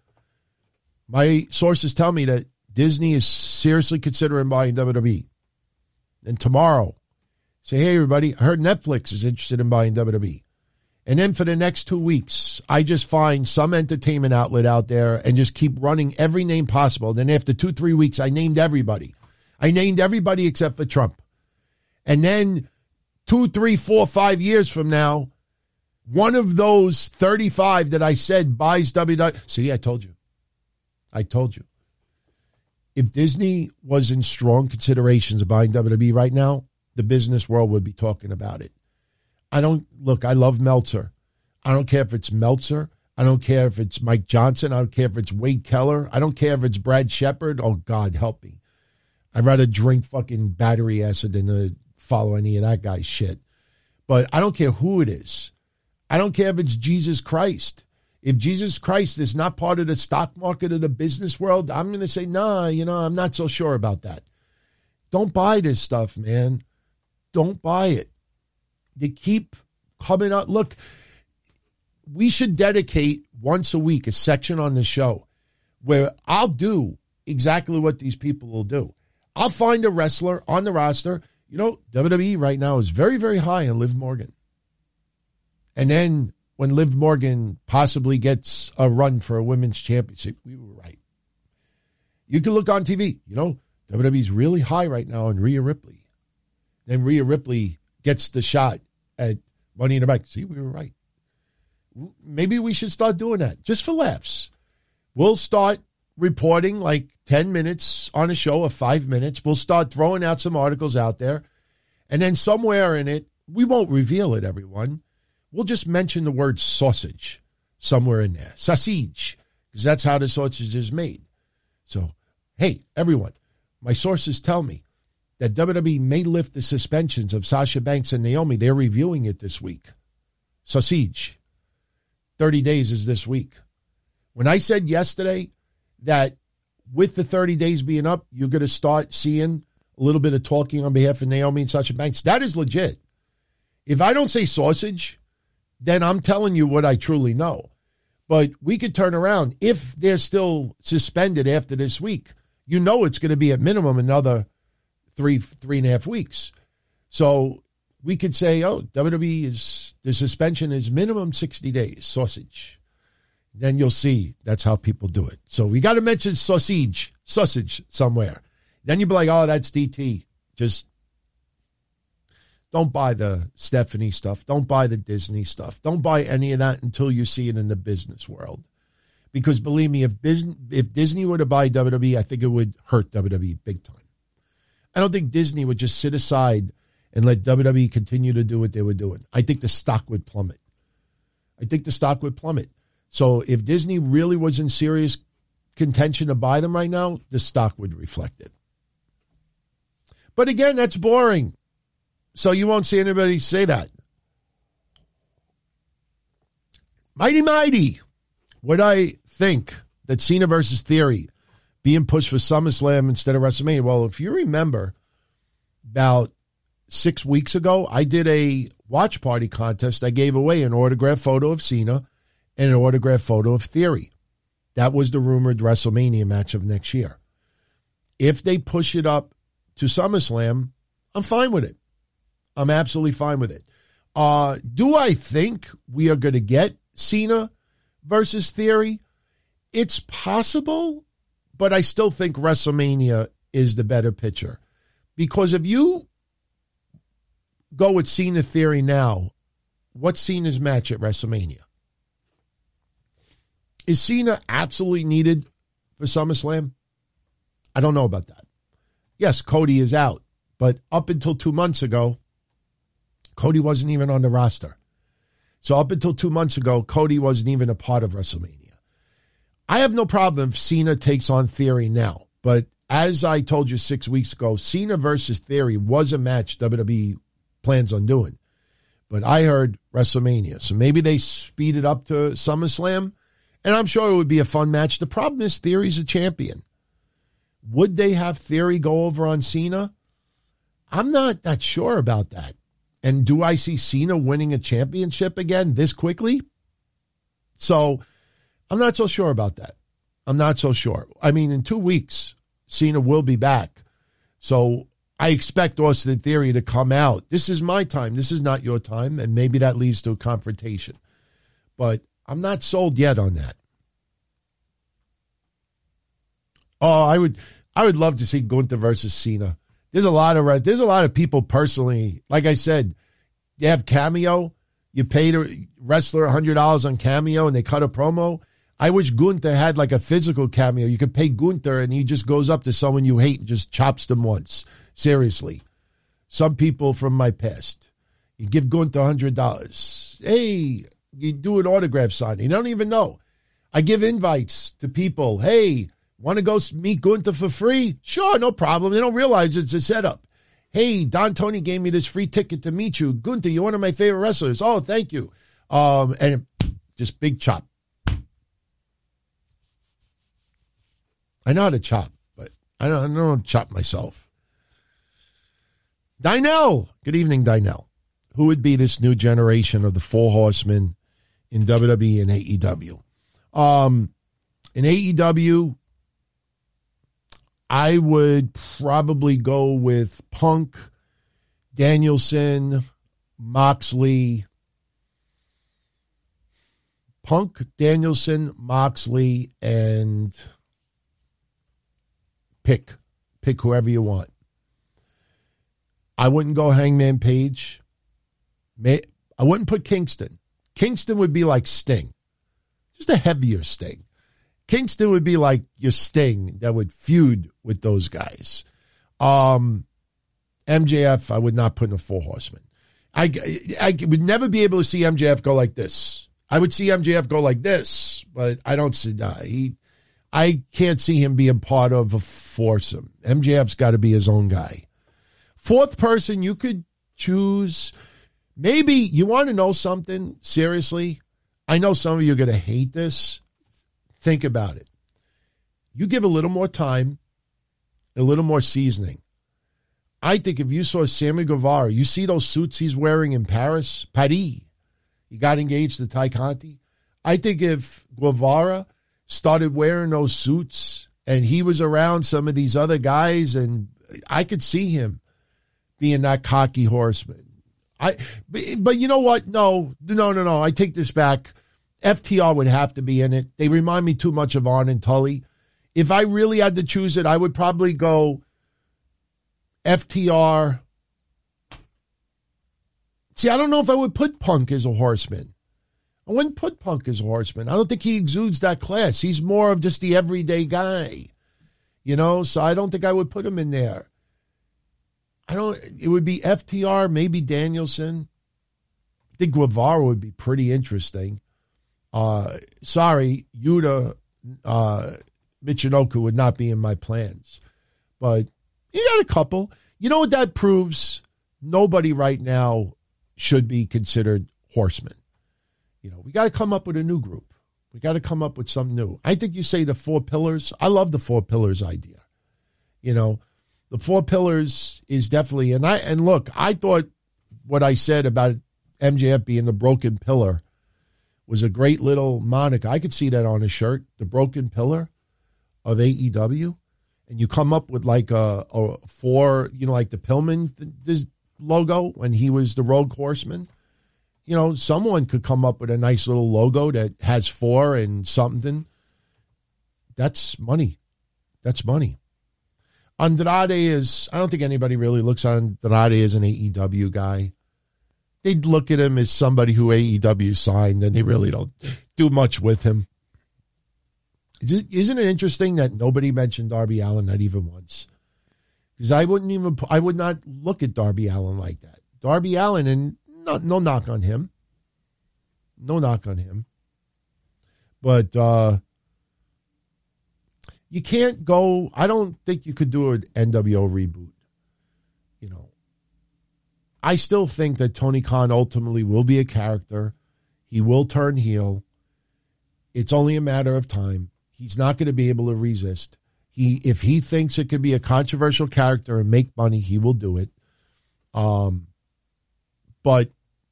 my sources tell me that Disney is seriously considering buying WWE. And tomorrow, say, hey, everybody, I heard Netflix is interested in buying WWE. And then for the next 2 weeks, I just find some entertainment outlet out there and just keep running every name possible. Then after 2-3 weeks, I named everybody. I named everybody except for Trump. And then 2, 3, 4, 5 years from now, one of those 35 that I said buys WWE. See, I told you. I told you. If Disney was in strong considerations of buying WWE right now, the business world would be talking about it. I love Meltzer. I don't care if it's Meltzer. I don't care if it's Mike Johnson. I don't care if it's Wade Keller. I don't care if it's Brad Shepard. Oh, God, help me. I'd rather drink fucking battery acid than to follow any of that guy's shit. But I don't care who it is. I don't care if it's Jesus Christ. If Jesus Christ is not part of the stock market or the business world, I'm going to say, nah, I'm not so sure about that. Don't buy this stuff, man. Don't buy it. They keep coming up. Look, we should dedicate once a week a section on the show where I'll do exactly what these people will do. I'll find a wrestler on the roster. WWE right now is very, very high on Liv Morgan. And then when Liv Morgan possibly gets a run for a women's championship, we were right. You can look on TV. WWE's really high right now on Rhea Ripley. Then Rhea Ripley gets the shot at Money in the Bank. See, we were right. Maybe we should start doing that just for laughs. We'll start reporting like 10 minutes on a show or 5 minutes. We'll start throwing out some articles out there. And then somewhere in it, we won't reveal it, everyone. We'll just mention the word sausage somewhere in there. Sausage, because that's how the sausage is made. So, hey, everyone, my sources tell me that WWE may lift the suspensions of Sasha Banks and Naomi. They're reviewing it this week. Sausage. 30 days is this week. When I said yesterday that with the 30 days being up, you're going to start seeing a little bit of talking on behalf of Naomi and Sasha Banks, that is legit. If I don't say sausage, then I'm telling you what I truly know. But we could turn around. If they're still suspended after this week, it's going to be at minimum another 3.5 weeks. So we could say, WWE the suspension is minimum 60 days, sausage. Then you'll see that's how people do it. So we got to mention sausage somewhere. Then you'll be like, oh, that's DT. Just don't buy the Stephanie stuff. Don't buy the Disney stuff. Don't buy any of that until you see it in the business world. Because believe me, if Disney were to buy WWE, I think it would hurt WWE big time. I don't think Disney would just sit aside and let WWE continue to do what they were doing. I think the stock would plummet. So if Disney really was in serious contention to buy them right now, the stock would reflect it. But again, that's boring. So you won't see anybody say that. Mighty. What I think that Cena versus Theory being pushed for SummerSlam instead of WrestleMania. Well, if you remember, about 6 weeks ago, I did a watch party contest. I gave away an autographed photo of Cena and an autographed photo of Theory. That was the rumored WrestleMania match of next year. If they push it up to SummerSlam, I'm fine with it. I'm absolutely fine with it. Do I think we are going to get Cena versus Theory? It's possible, but I still think WrestleMania is the better picture. Because if you go with Cena Theory now, what's Cena's match at WrestleMania? Is Cena absolutely needed for SummerSlam? I don't know about that. Yes, Cody is out, but up until 2 months ago, Cody wasn't even on the roster. So up until 2 months ago, Cody wasn't even a part of WrestleMania. I have no problem if Cena takes on Theory now. But as I told you 6 weeks ago, Cena versus Theory was a match WWE plans on doing. But I heard WrestleMania. So maybe they speed it up to SummerSlam. And I'm sure it would be a fun match. The problem is Theory's a champion. Would they have Theory go over on Cena? I'm not that sure about that. And do I see Cena winning a championship again this quickly? So I'm not so sure about that. I'm not so sure. I mean, in 2 weeks, Cena will be back. So I expect Austin Theory to come out. This is my time. This is not your time. And maybe that leads to a confrontation. But I'm not sold yet on that. Oh, I would love to see Gunther versus Cena. There's a lot of people personally, like I said, you have Cameo, you pay the wrestler $100 on Cameo and they cut a promo. I wish Gunther had like a physical cameo. You could pay Gunther and he just goes up to someone you hate and just chops them once. Seriously. Some people from my past. You give Gunther $100. Hey, you do an autograph signing. You don't even know. I give invites to people. Hey, want to go meet Gunther for free? Sure, no problem. They don't realize it's a setup. Hey, Don Tony gave me this free ticket to meet you. Gunther, you're one of my favorite wrestlers. Oh, thank you. And just big chop. I know how to chop, but I don't chop myself. Dynel. Good evening, Dynel. Who would be this new generation of the Four Horsemen in WWE and AEW? In AEW, I would probably go with Punk, Danielson, Moxley. Punk, Danielson, Moxley, and pick whoever you want. I wouldn't go Hangman Page. I wouldn't put Kingston. Kingston would be like Sting. Just a heavier Sting. Kingston would be like your Sting that would feud with those guys. MJF, I would not put in a Four Horsemen. I would never be able to see MJF go like this. I would see MJF go like this, but I don't see I can't see him being part of a foursome. MJF's got to be his own guy. Fourth person you could choose. Maybe you want to know something, seriously. I know some of you are going to hate this. Think about it. You give a little more time, a little more seasoning. I think if you saw Sammy Guevara, you see those suits he's wearing in Paris? He got engaged to Ty Conti. I think if Guevara started wearing those suits and he was around some of these other guys, and I could see him being that cocky horseman. But you know what? No. I take this back. FTR would have to be in it. They remind me too much of Arn and Tully. If I really had to choose it, I would probably go FTR. See, I don't know if I would put Punk as a horseman. I wouldn't put Punk as a horseman. I don't think he exudes that class. He's more of just the everyday guy. So I don't think I would put him in there. It would be FTR, maybe Danielson. I think Guevara would be pretty interesting. Sorry, Yuta, Michinoku would not be in my plans. But you got a couple. You know what that proves? Nobody right now should be considered horsemen. We got to come up with a new group. We got to come up with something new. I think you say the Four Pillars. I love the Four Pillars idea. The Four Pillars is definitely, and look, I thought what I said about MJF being the broken pillar was a great little moniker. I could see that on a shirt, the broken pillar of AEW. And you come up with like a four, like the Pillman this logo when he was the Rogue Horseman. Someone could come up with a nice little logo that has four and something. That's money. That's money. Andrade I don't think anybody really looks on Andrade as an AEW guy. They'd look at him as somebody who AEW signed, and they really don't do much with him. Isn't it interesting that nobody mentioned Darby Allin, not even once? Because I would not look at Darby Allin like that. Darby Allin, and no knock on him. No knock on him. But you can't go, I don't think you could do an NWO reboot. You know, I still think that Tony Khan ultimately will be a character. He will turn heel. It's only a matter of time. He's not going to be able to resist. If he thinks it could be a controversial character and make money, he will do it. But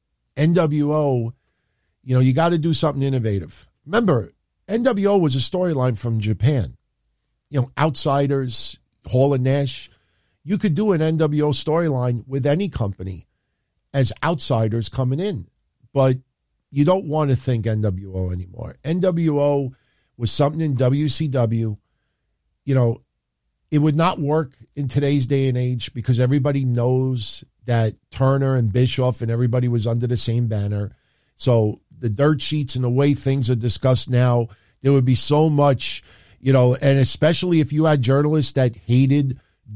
NWO, you know, you got to do something innovative. Remember, NWO was a storyline from Japan. You know, Outsiders, Hall and Nash. You could do an NWO storyline with any company as outsiders coming in. But you don't want to think NWO anymore. NWO was something in WCW. You know, it would not work in today's day and age because everybody knows that Turner and Bischoff and everybody was under the same banner. So the dirt sheets and the way things are discussed now, there would be so much, you know, and especially if you had journalists that hated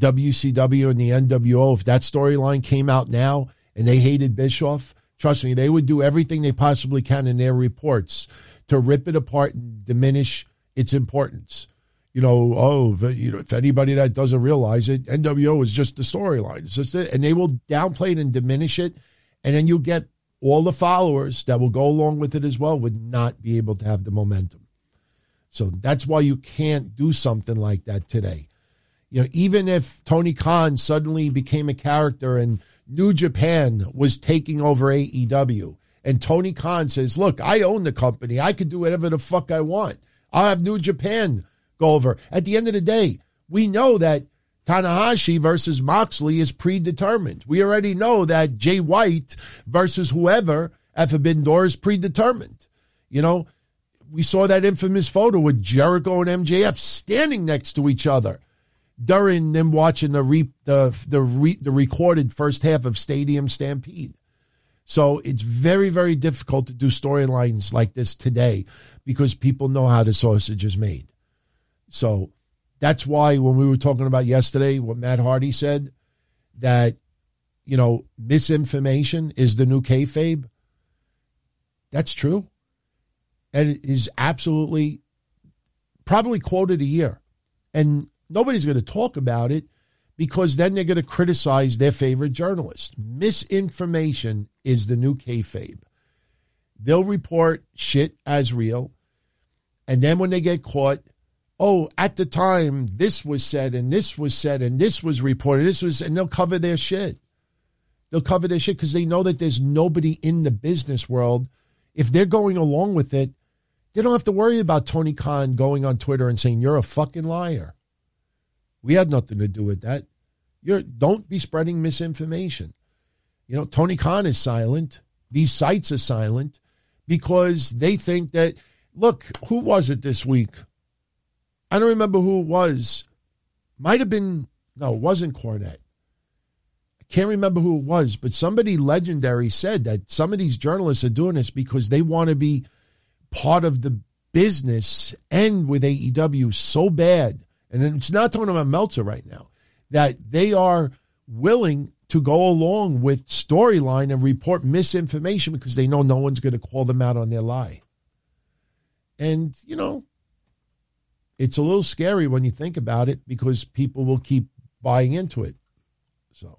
WCW and the NWO, if that storyline came out now and they hated Bischoff, trust me, they would do everything they possibly can in their reports to rip it apart and diminish its importance. You know, if anybody that doesn't realize it, NWO is just the storyline. It's just it. And they will downplay it and diminish it. And then you get all the followers that will go along with it as well would not be able to have the momentum. So that's why you can't do something like that today. You know, even if Tony Khan suddenly became a character and New Japan was taking over AEW, and Tony Khan says, look, I own the company. I can do whatever the fuck I want. I'll have New Japan go over. At the end of the day, we know that Tanahashi versus Moxley is predetermined. We already know that Jay White versus whoever at Forbidden Door is predetermined. You know, we saw that infamous photo with Jericho and MJF standing next to each other during them watching the recorded first half of Stadium Stampede. So it's very, very difficult to do storylines like this today because people know how the sausage is made. So that's why when we were talking about yesterday, what Matt Hardy said, that, you know, misinformation is the new kayfabe. That's true. And it is absolutely probably quoted a year. And nobody's going to talk about it because then they're going to criticize their favorite journalist. Misinformation is the new kayfabe. They'll report shit as real. And then when they get caught, oh, at the time, this was said, and this was said, and this was reported, and they'll cover their shit. They'll cover their shit because they know that there's nobody in the business world. If they're going along with it, they don't have to worry about Tony Khan going on Twitter and saying, you're a fucking liar. We had nothing to do with that. Don't be spreading misinformation. You know, Tony Khan is silent. These sites are silent because they think that, look, who was it this week? I don't remember who it was. Might have been, no, it wasn't Cornette. I can't remember who it was, but somebody legendary said that some of these journalists are doing this because they want to be part of the business and with AEW so bad. And it's not talking about Meltzer right now, that they are willing to go along with storyline and report misinformation because they know no one's going to call them out on their lie. And, you know, it's a little scary when you think about it because people will keep buying into it. So,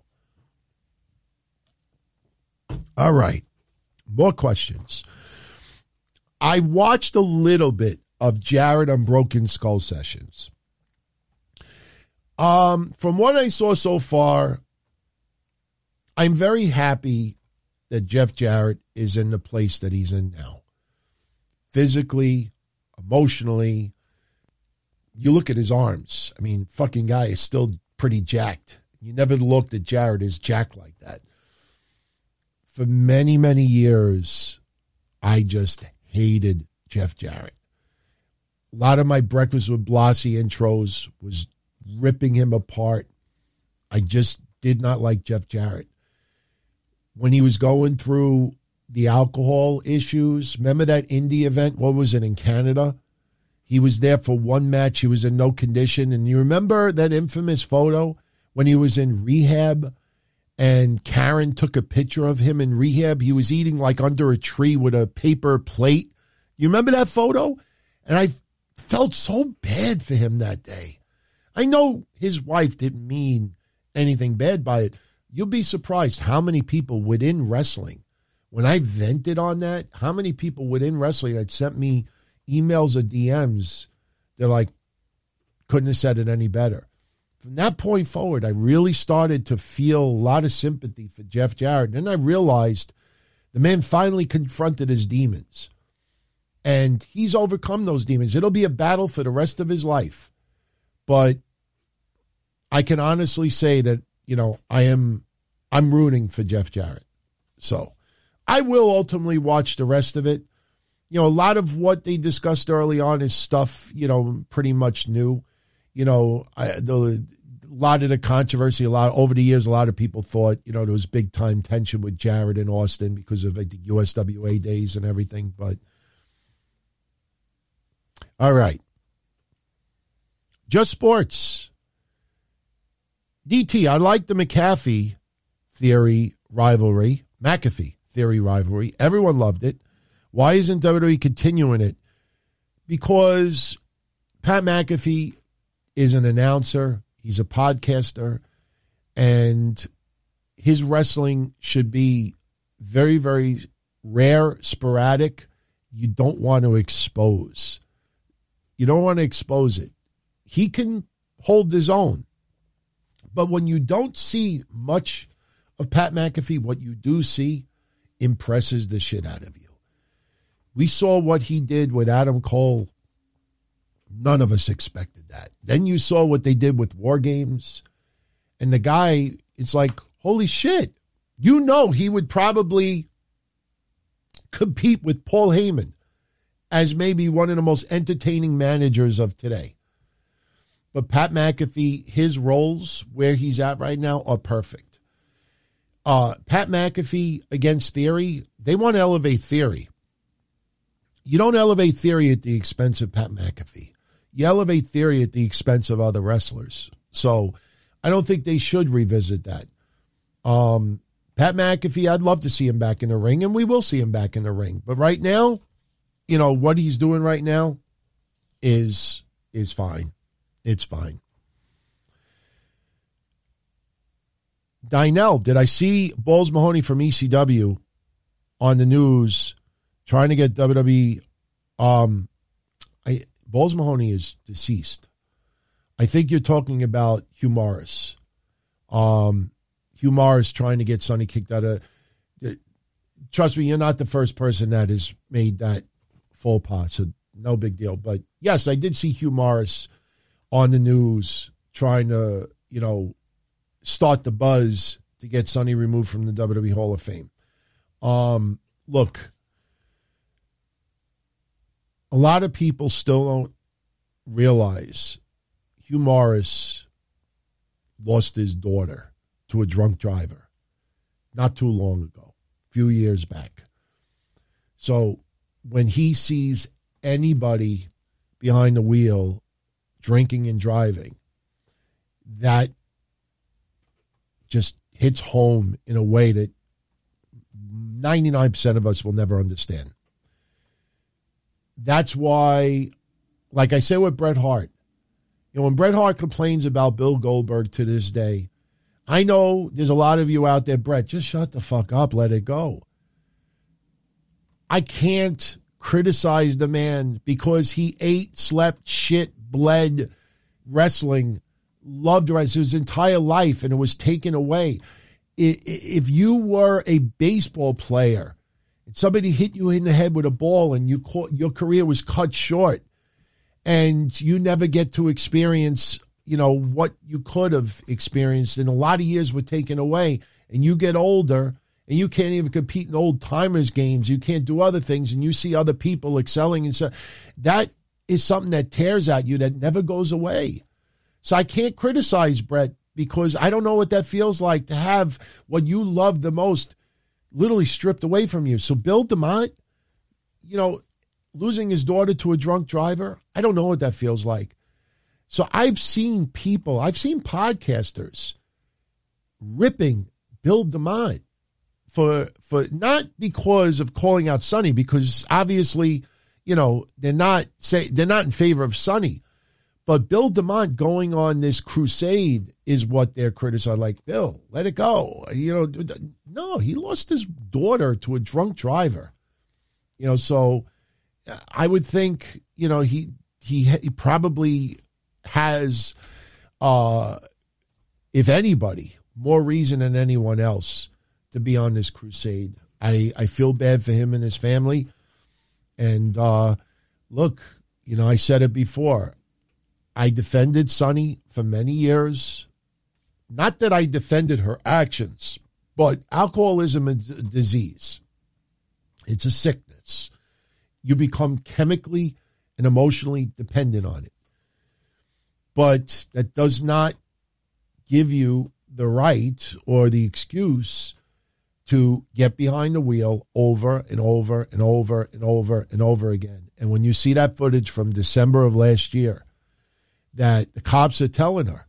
all right, more questions. I watched a little bit of Jarrett on Broken Skull Sessions. From what I saw so far, I'm very happy that Jeff Jarrett is in the place that he's in now. Physically, emotionally. You look at his arms. I mean, fucking guy is still pretty jacked. You never looked at Jarrett as jacked like that. For many, many years, I just hated Jeff Jarrett. A lot of my Breakfast with Blassie intros was ripping him apart. I just did not like Jeff Jarrett. When he was going through the alcohol issues, remember that indie event? What was it, in Canada? He was there for one match. He was in no condition. And you remember that infamous photo when he was in rehab and Karen took a picture of him in rehab. He was eating like under a tree with a paper plate. You remember that photo? And I felt so bad for him that day. I know his wife didn't mean anything bad by it. You'll be surprised how many people within wrestling, when I vented on that, how many people within wrestling had sent me emails or DMs, they're like, couldn't have said it any better. From that point forward, I really started to feel a lot of sympathy for Jeff Jarrett. And then I realized the man finally confronted his demons. And he's overcome those demons. It'll be a battle for the rest of his life. But I can honestly say that, I'm rooting for Jeff Jarrett. So I will ultimately watch the rest of it. A lot of what they discussed early on is stuff, pretty much new. A lot of the controversy, over the years, a lot of people thought, there was big time tension with Jarrett and Austin because of the USWA days and everything. But all right. Just sports. DT, I like the McAfee theory rivalry. Everyone loved it. Why isn't WWE continuing it? Because Pat McAfee is an announcer. He's a podcaster. And his wrestling should be very, very rare, sporadic. You don't want to expose. You don't want to expose it. He can hold his own. But when you don't see much of Pat McAfee, what you do see impresses the shit out of you. We saw what he did with Adam Cole. None of us expected that. Then you saw what they did with War Games. And the guy, it's like, holy shit. He would probably compete with Paul Heyman as maybe one of the most entertaining managers of today. But Pat McAfee, his roles where he's at right now are perfect. Pat McAfee against Theory, they want to elevate Theory. You don't elevate Theory at the expense of Pat McAfee. You elevate Theory at the expense of other wrestlers. So I don't think they should revisit that. Pat McAfee, I'd love to see him back in the ring, and we will see him back in the ring. But right now, what he's doing right now is fine. It's fine. Dynell, did I see Balls Mahoney from ECW on the news trying to get WWE? Balls Mahoney is deceased. I think you're talking about Hugh Morris. Hugh Morris trying to get Sonny kicked out of. Trust me, you're not the first person that has made that faux pas, so no big deal. But yes, I did see Hugh Morris on the news trying to, start the buzz to get Sonny removed from the WWE Hall of Fame. Look, a lot of people still don't realize Hugh Morris lost his daughter to a drunk driver not too long ago, a few years back. So when he sees anybody behind the wheel drinking and driving, that just hits home in a way that 99% of us will never understand. That's why, like I said with Bret Hart, when Bret Hart complains about Bill Goldberg to this day, I know there's a lot of you out there, Bret, just shut the fuck up, let it go. I can't criticize the man because he ate, slept, shit, bled wrestling, loved wrestling his entire life, and it was taken away. If you were a baseball player and somebody hit you in the head with a ball and your career was cut short and you never get to experience, what you could have experienced, and a lot of years were taken away, and you get older and you can't even compete in old timers games, you can't do other things, and you see other people excelling and so that is something that tears at you that never goes away. So I can't criticize Bret because I don't know what that feels like to have what you love the most literally stripped away from you. So Bill DeMott, losing his daughter to a drunk driver, I don't know what that feels like. So I've seen podcasters ripping Bill DeMott for not because of calling out Sonny, because obviously, they're not in favor of Sonny. But Bill DeMott going on this crusade is what they're criticizing. Like, Bill, let it go. No, he lost his daughter to a drunk driver. So I would think, he probably has, if anybody, more reason than anyone else to be on this crusade. I feel bad for him and his family. And look, I said it before. I defended Sonny for many years. Not that I defended her actions, but alcoholism is a disease. It's a sickness. You become chemically and emotionally dependent on it. But that does not give you the right or the excuse to get behind the wheel over and over and over and over and over again. And when you see that footage from December of last year, that the cops are telling her,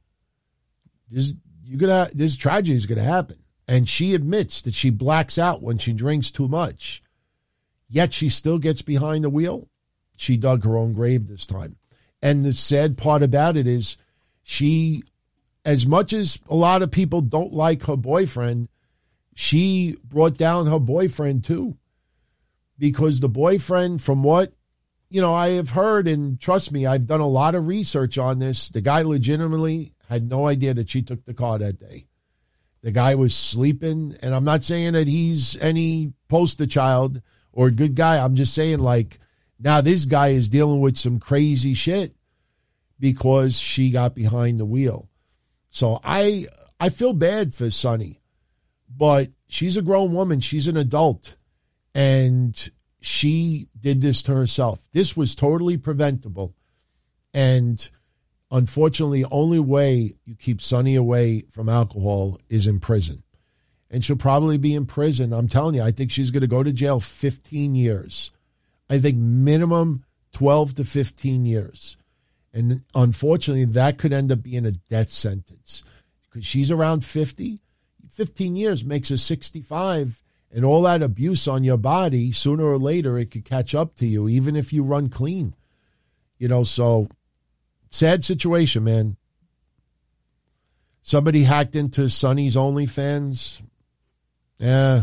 this tragedy is going to happen. And she admits that she blacks out when she drinks too much. Yet she still gets behind the wheel. She dug her own grave this time. And the sad part about it is she, as much as a lot of people don't like her boyfriend, she brought down her boyfriend too. Because the boyfriend, from what I have heard, and trust me, I've done a lot of research on this. The guy legitimately had no idea that she took the car that day. The guy was sleeping, and I'm not saying that he's any poster child or a good guy. I'm just saying, now this guy is dealing with some crazy shit because she got behind the wheel. So I feel bad for Sonny, but she's a grown woman. She's an adult, and she did this to herself. This was totally preventable. And unfortunately, the only way you keep Sonny away from alcohol is in prison. And she'll probably be in prison. I'm telling you, I think she's going to go to jail 15 years. I think minimum 12 to 15 years. And unfortunately, that could end up being a death sentence. Because she's around 50. 15 years makes her 65. And all that abuse on your body, sooner or later, it could catch up to you, even if you run clean. So sad situation, man. Somebody hacked into Sonny's OnlyFans. Yeah.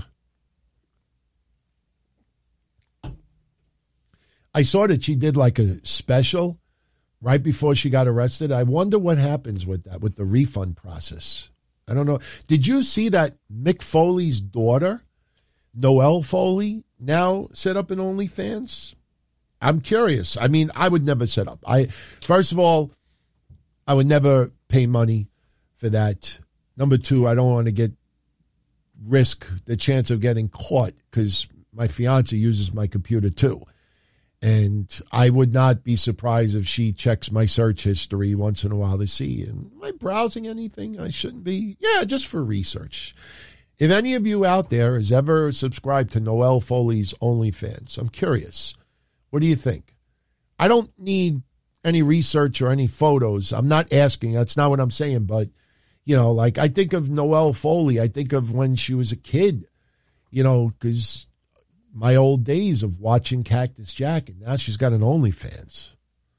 I saw that she did like a special right before she got arrested. I wonder what happens with that, with the refund process. I don't know. Did you see that Mick Foley's daughter, Noelle Foley, now set up an OnlyFans? I'm curious. I mean, I would never set up. First of all, I would never pay money for that. Number two, I don't want to risk the chance of getting caught because my fiance uses my computer too. And I would not be surprised if she checks my search history once in a while to see, am I browsing anything I shouldn't be? Yeah, just for research. If any of you out there has ever subscribed to Noelle Foley's OnlyFans, I'm curious. What do you think? I don't need any research or any photos. I'm not asking. That's not what I'm saying. But, I think of Noelle Foley. I think of when she was a kid, because my old days of watching Cactus Jack, and now she's got an OnlyFans.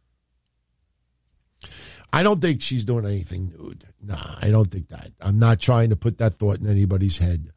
I don't think she's doing anything nude. Nah, I don't think that. I'm not trying to put that thought in anybody's head.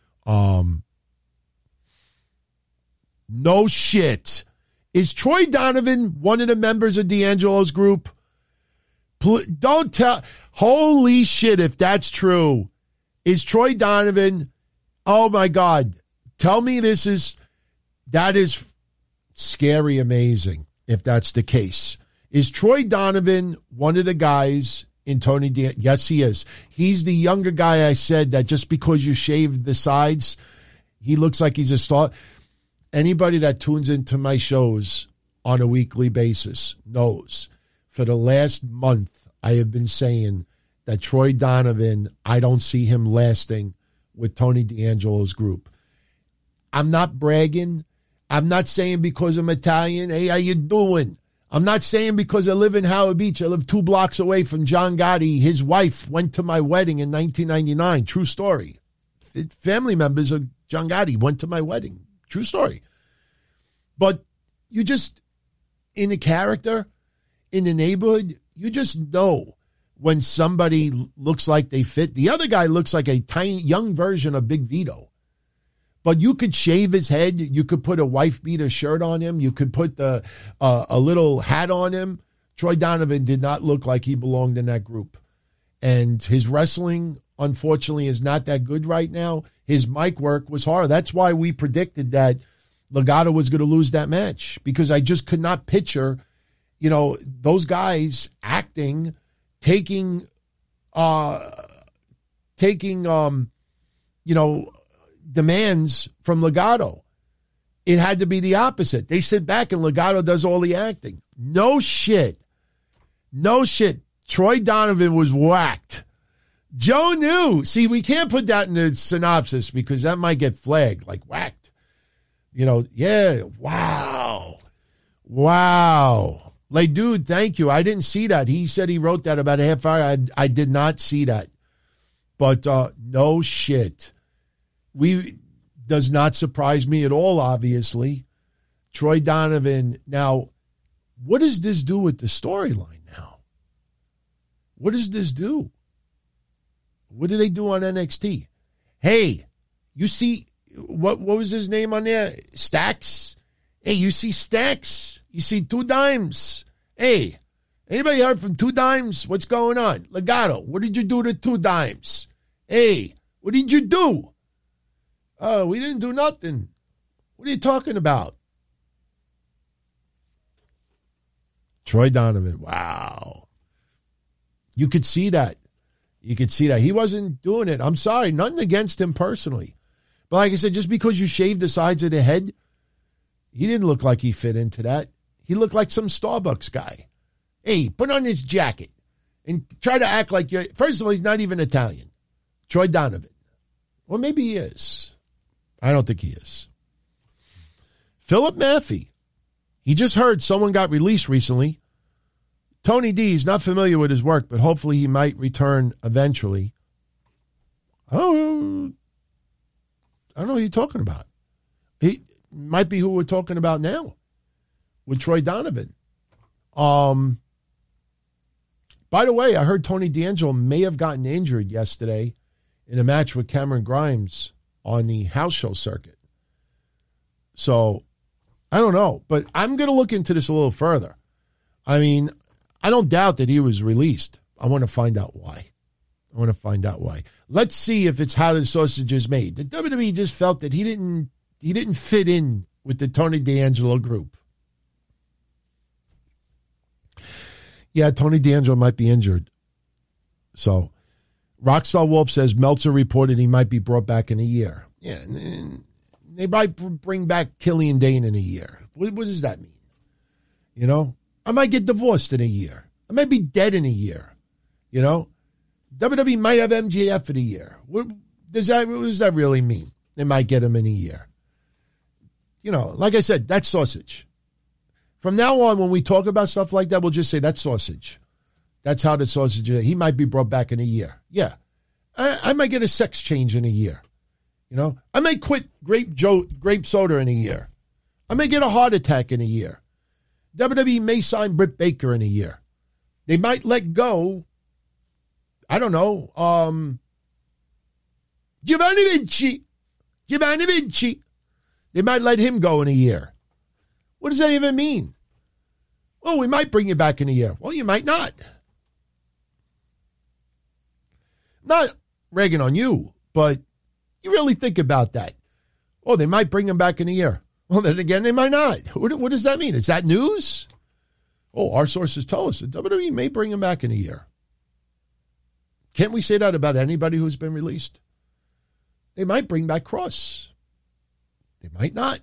No shit. Is Troy Donovan one of the members of D'Angelo's group? Don't tell. Holy shit, if that's true. Is Troy Donovan, oh my God. Tell me that is scary amazing if that's the case. Is Troy Donovan one of the guys in Tony D'Angelo? Yes, he is. He's the younger guy I said that just because you shave the sides, he looks like he's a star. Anybody that tunes into my shows on a weekly basis knows for the last month I have been saying that Troy Donovan, I don't see him lasting with Tony D'Angelo's group. I'm not bragging. I'm not saying because I'm Italian. Hey, how you doing? I'm not saying because I live in Howard Beach. I live 2 blocks away from John Gotti. His wife went to my wedding in 1999. True story. family members of John Gotti went to my wedding. True story. But you just, in the character, in the neighborhood, you just know when somebody looks like they fit. The other guy looks like a tiny, young version of Big Vito. But you could shave his head. You could put a wife-beater shirt on him. You could put a little hat on him. Troy Donovan did not look like he belonged in that group. And his wrestling, unfortunately, is not that good right now. His mic work was hard. That's why we predicted that Legado was going to lose that match, because I just could not picture, those guys acting, taking demands from Legado. It had to be the opposite. They sit back and Legado does all the acting. No shit. Troy Donovan was whacked. Joe knew. See, we can't put that in the synopsis because that might get flagged, like whacked. Yeah, wow. Like, dude, thank you. I didn't see that. He said he wrote that about a half hour. I did not see that. But no shit. Does not surprise me at all, obviously. Troy Donovan. Now, what does this do with the storyline now? What does this do? What do they do on NXT? Hey, you see, what was his name on there? Stacks? Hey, you see Stacks? You see Two Dimes? Hey, anybody heard from Two Dimes? What's going on? Legado, what did you do to Two Dimes? Hey, what did you do? Oh, we didn't do nothing. What are you talking about? Troy Donovan, wow. You could see that. He wasn't doing it. I'm sorry, nothing against him personally. But like I said, just because you shaved the sides of the head, he didn't look like he fit into that. He looked like some Starbucks guy. Hey, put on this jacket and try to act like you're... First of all, he's not even Italian. Troy Donovan. Well, maybe he is. I don't think he is. Philip Maffey. He just heard someone got released recently. Tony D is not familiar with his work, but hopefully he might return eventually. Oh, I don't know who you're talking about. He might be who we're talking about now with Troy Donovan. By the way, I heard Tony D'Angelo may have gotten injured yesterday in a match with Cameron Grimes on the house show circuit. So, I don't know, but I'm going to look into this a little further. I mean, I don't doubt that he was released. I want to find out why. Let's see if it's how the sausage is made. The WWE just felt that he didn't fit in with the Tony D'Angelo group. Yeah, Tony D'Angelo might be injured. So, Rockstar Wolf says Meltzer reported he might be brought back in a year. Yeah, they might bring back Killian Dane in a year. What does that mean? I might get divorced in a year. I might be dead in a year. WWE might have MJF in a year. What does that really mean? They might get him in a year. Like I said, that's sausage. From now on, when we talk about stuff like that, we'll just say that's sausage. That's how the sausage is. He might be brought back in a year. Yeah. I might get a sex change in a year. I may quit grape soda in a year. I may get a heart attack in a year. WWE may sign Britt Baker in a year. They might let go, I don't know, Giovanni Vinci. They might let him go in a year. What does that even mean? Well, we might bring you back in a year. Well, you might not. Not ragging on you, but you really think about that. Oh, they might bring him back in a year. Well, then again, they might not. What does that mean? Is that news? Oh, our sources tell us that WWE may bring him back in a year. Can't we say that about anybody who's been released? They might bring back Cross. They might not.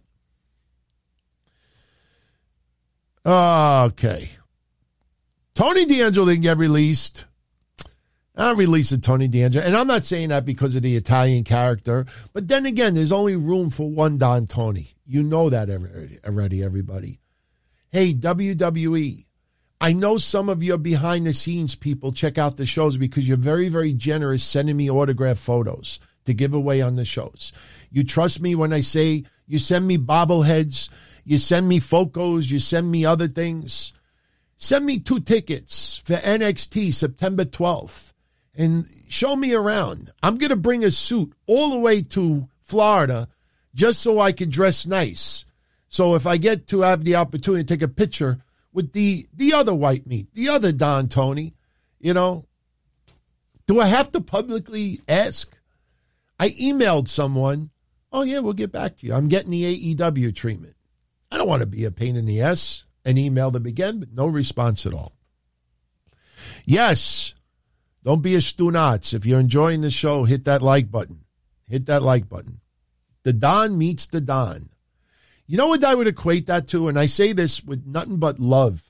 Okay. Tony D'Angelo didn't get released. I'm releasing Tony D'Angelo. And I'm not saying that because of the Italian character. But then again, there's only room for one Don Tony. You know that already, everybody. Hey, WWE, I know some of your behind-the-scenes people check out the shows because you're very, very generous sending me autograph photos. to give away on the shows. You trust me when I say you send me bobbleheads, you send me Focos, you send me other things. Send me 2 tickets for NXT September 12th and show me around. I'm going to bring a suit all the way to Florida just so I can dress nice. So if I get to have the opportunity to take a picture with the other white meat, the other Don Tony, you know, do I have to publicly ask? I emailed someone, oh yeah, we'll get back to you. I'm getting the AEW treatment. I don't want to be a pain in the ass and email them again, but no response at all. Yes, don't be a Stu-Nuts. If you're enjoying the show, hit that like button. Hit that like button. The Don meets the Don. You know what I would equate that to? And I say this with nothing but love.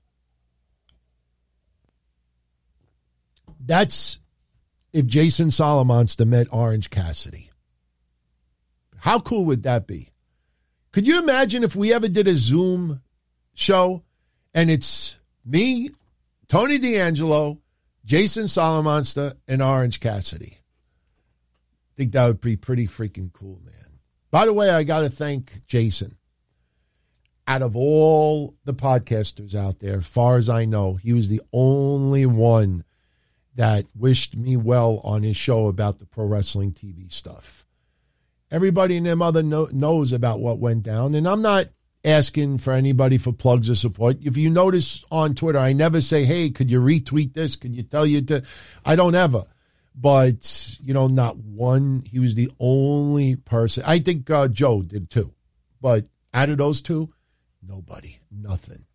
That's if Jason Solomonster met Orange Cassidy. How cool would that be? Could you imagine if we ever did a Zoom show and it's me, Tony D'Angelo, Jason Solomonster, and Orange Cassidy? I think that would be pretty freaking cool, man. By the way, I got to thank Jason. Out of all the podcasters out there, as far as I know, he was the only one that wished me well on his show about the pro wrestling TV stuff. Everybody and their mother knows about what went down, and I'm not asking for anybody for plugs or support. If you notice on Twitter, I never say, hey, could you retweet this? Could you tell you to? I don't ever. But, you know, not one. He was the only person. I think Joe did too. But out of those two, nobody. Nothing.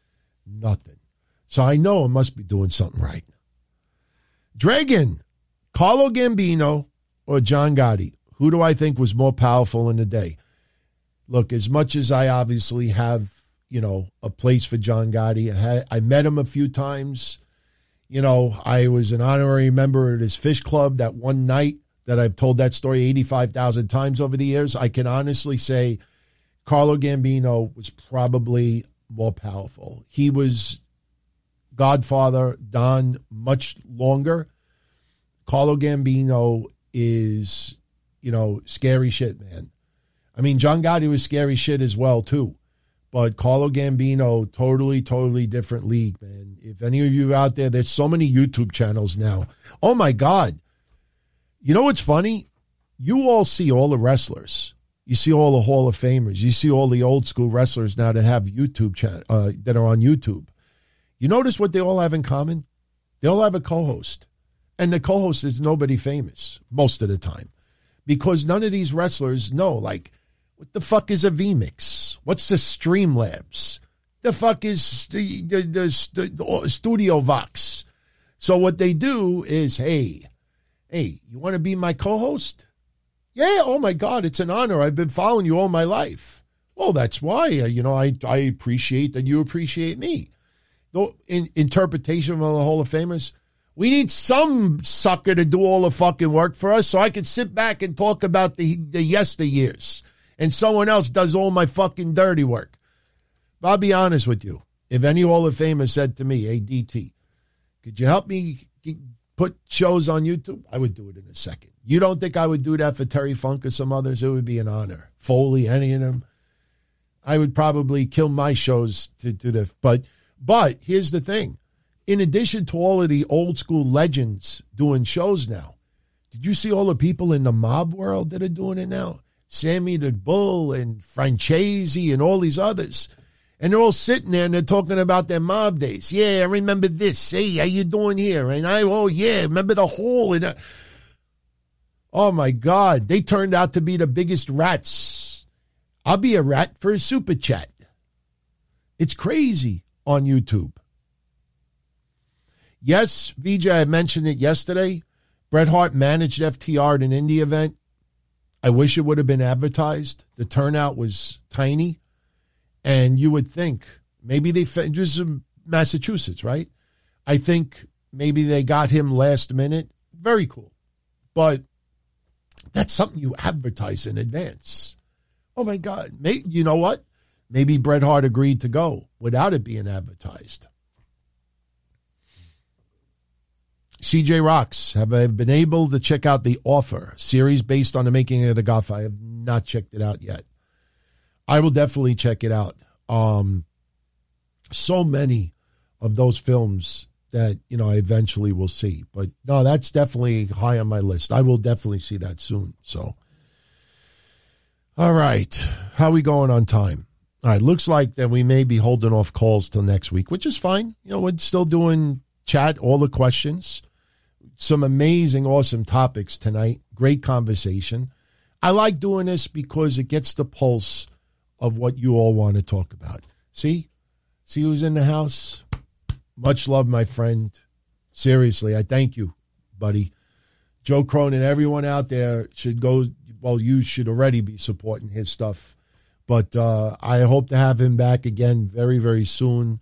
So I know I must be doing something right. Dragon, Carlo Gambino or John Gotti? Who do I think was more powerful in the day? Look, as much as I obviously have, you know, a place for John Gotti, I met him a few times. You know, I was an honorary member at his Fish Club that one night that I've told that story 85,000 times over the years. I can honestly say Carlo Gambino was probably more powerful. He was Godfather Don much longer. Carlo Gambino is, you know, scary shit, man. I mean, John Gotti was scary shit as well, too. But Carlo Gambino, totally different league, man. If any of you out there, there's so many YouTube channels now. Oh, my God. You know what's funny? You all see all the wrestlers. You see all the Hall of Famers. You see all the old school wrestlers now that have YouTube that are on YouTube. You notice what they all have in common? They all have a co-host. And the co-host is nobody famous most of the time. Because none of these wrestlers know, like, what the fuck is a vMix? What's the Streamlabs? The fuck is the Studio Vox? So what they do is, hey, you want to be my co-host? Yeah, oh my God, it's an honor. I've been following you all my life. Well, that's why, I appreciate that you appreciate me. In interpretation of the Hall of Famers, we need some sucker to do all the fucking work for us so I can sit back and talk about the yesteryears. And someone else does all my fucking dirty work. But I'll be honest with you. If any Hall of Famer said to me, hey, DT, could you help me put shows on YouTube? I would do it in a second. You don't think I would do that for Terry Funk or some others? It would be an honor. Foley, any of them. I would probably kill my shows to do that. But here's the thing. In addition to all of the old school legends doing shows now, did you see all the people in the mob world that are doing it now? Sammy the Bull and Francesi and all these others. And they're all sitting there and they're talking about their mob days. Yeah, I remember this. Hey, how you doing here? And remember the hole. And oh, my God. They turned out to be the biggest rats. I'll be a rat for a super chat. It's crazy on YouTube. Yes, VJ, I mentioned it yesterday. Bret Hart managed FTR at an indie event. I wish it would have been advertised. The turnout was tiny. And you would think maybe this is Massachusetts, right? I think maybe they got him last minute. Very cool. But that's something you advertise in advance. Oh, my God. You know what? Maybe Bret Hart agreed to go without it being advertised. CJ Rocks, have I been able to check out The Offer, series based on the making of The Godfather? I have not checked it out yet. I will definitely check it out. So many of those films that, I eventually will see. But no, that's definitely high on my list. I will definitely see that soon. So, all right. How are we going on time? All right. Looks like that we may be holding off calls till next week, which is fine. We're still doing chat, all the questions. Some amazing, awesome topics tonight. Great conversation. I like doing this because it gets the pulse of what you all want to talk about. See who's in the house? Much love, my friend. Seriously, I thank you, buddy. Joe Cronin, everyone out there should go. Well, you should already be supporting his stuff. But I hope to have him back again very, very soon.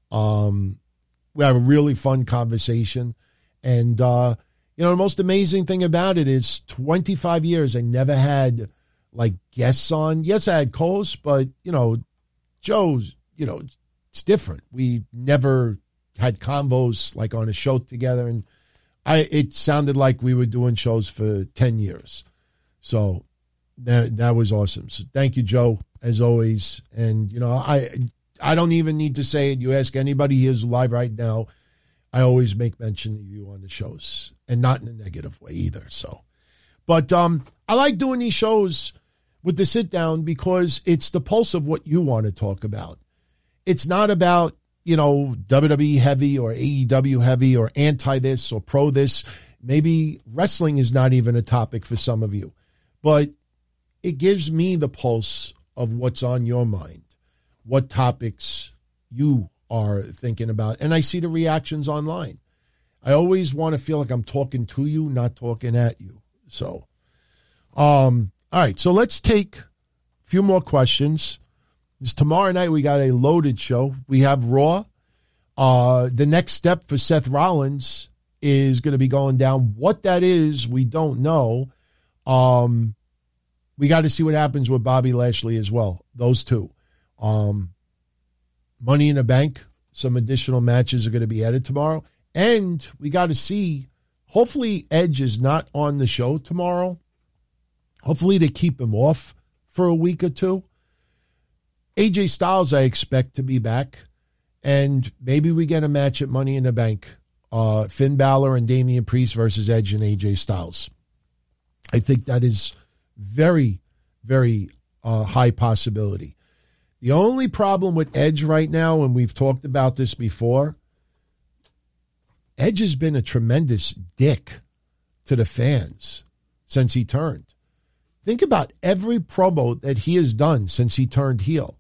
We have a really fun conversation. And, the most amazing thing about it is 25 years I never had, guests on. Yes, I had co-hosts, but, Joe's, it's different. We never had convos on a show together, and it sounded like we were doing shows for 10 years. So that was awesome. So thank you, Joe, as always. And, I don't even need to say it. You ask anybody who's live right now, I always make mention of you on the shows, and not in a negative way either. So, but I like doing these shows with the sit down because it's the pulse of what you want to talk about. It's not about, WWE heavy or AEW heavy or anti this or pro this. Maybe wrestling is not even a topic for some of you, but it gives me the pulse of what's on your mind, what topics you are thinking about. And I see the reactions online. I always want to feel like I'm talking to you, not talking at you. So, all right. So let's take a few more questions. This tomorrow night, we got a loaded show. We have Raw. The next step for Seth Rollins is going to be going down. What that is, we don't know. We got to see what happens with Bobby Lashley as well. Those two. Money in the Bank. Some additional matches are going to be added tomorrow. And we got to see, hopefully Edge is not on the show tomorrow. Hopefully they keep him off for a week or two. AJ Styles, I expect to be back. And maybe we get a match at Money in the Bank. Finn Balor and Damian Priest versus Edge and AJ Styles. I think that is very, very high possibility. The only problem with Edge right now, and we've talked about this before, Edge has been a tremendous dick to the fans since he turned. Think about every promo that he has done since he turned heel.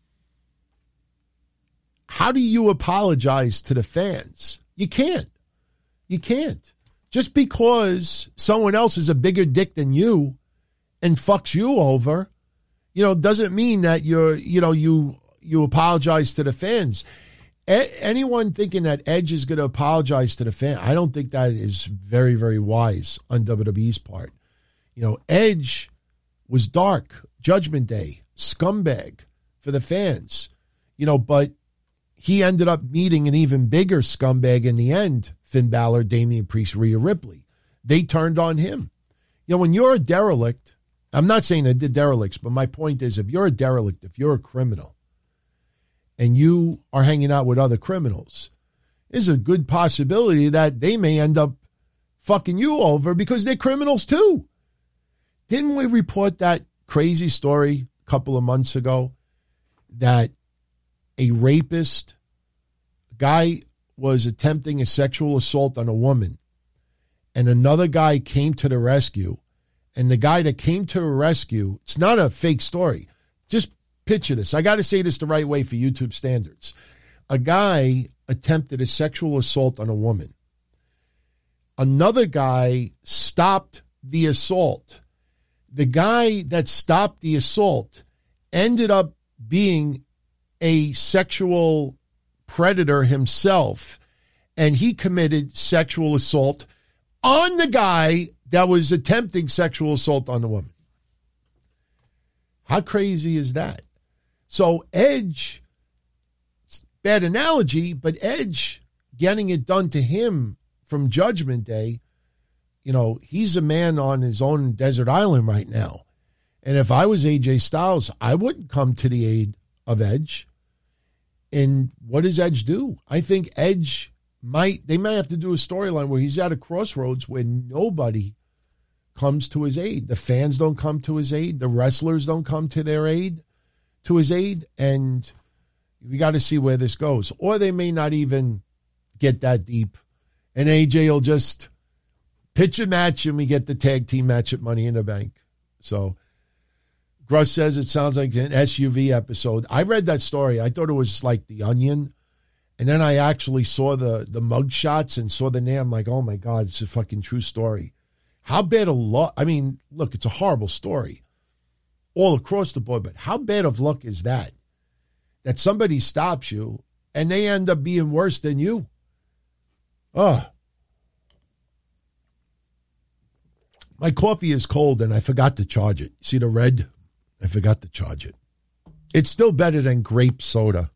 How do you apologize to the fans? You can't. You can't. Just because someone else is a bigger dick than you and fucks you over, doesn't mean that you apologize to the fans. Anyone thinking that Edge is going to apologize to the fan, I don't think that is very, very wise on WWE's part. Edge was dark, Judgment Day, scumbag for the fans, but he ended up meeting an even bigger scumbag in the end, Finn Balor, Damian Priest, Rhea Ripley. They turned on him. When you're a derelict, I'm not saying they're derelicts, but my point is, if you're a derelict, if you're a criminal, and you are hanging out with other criminals, there's a good possibility that they may end up fucking you over because they're criminals too. Didn't we report that crazy story a couple of months ago that a rapist, guy was attempting a sexual assault on a woman, and another guy came to the rescue, and the guy that came to the rescue, it's not a fake story. Just picture this. I got to say this the right way for YouTube standards. A guy attempted a sexual assault on a woman. Another guy stopped the assault. The guy that stopped the assault ended up being a sexual predator himself, and he committed sexual assault on the guy that was attempting sexual assault on the woman. How crazy is that? So Edge, bad analogy, but Edge getting it done to him from Judgment Day, he's a man on his own desert island right now. And if I was AJ Styles, I wouldn't come to the aid of Edge. And what does Edge do? I think Edge might have to do a storyline where he's at a crossroads where nobody comes to his aid. The fans don't come to his aid. The wrestlers don't come to his aid. And we got to see where this goes. Or they may not even get that deep. And AJ will just pitch a match and we get the tag team match at Money in the Bank. So Gruss says it sounds like an SUV episode. I read that story. I thought it was like The Onion. And then I actually saw the mug shots and saw the name. I'm like, oh my God, it's a fucking true story. How bad of luck? I mean, look, it's a horrible story all across the board, but how bad of luck is that? That somebody stops you and they end up being worse than you. Oh. My coffee is cold and I forgot to charge it. See the red? I forgot to charge it. It's still better than grape soda.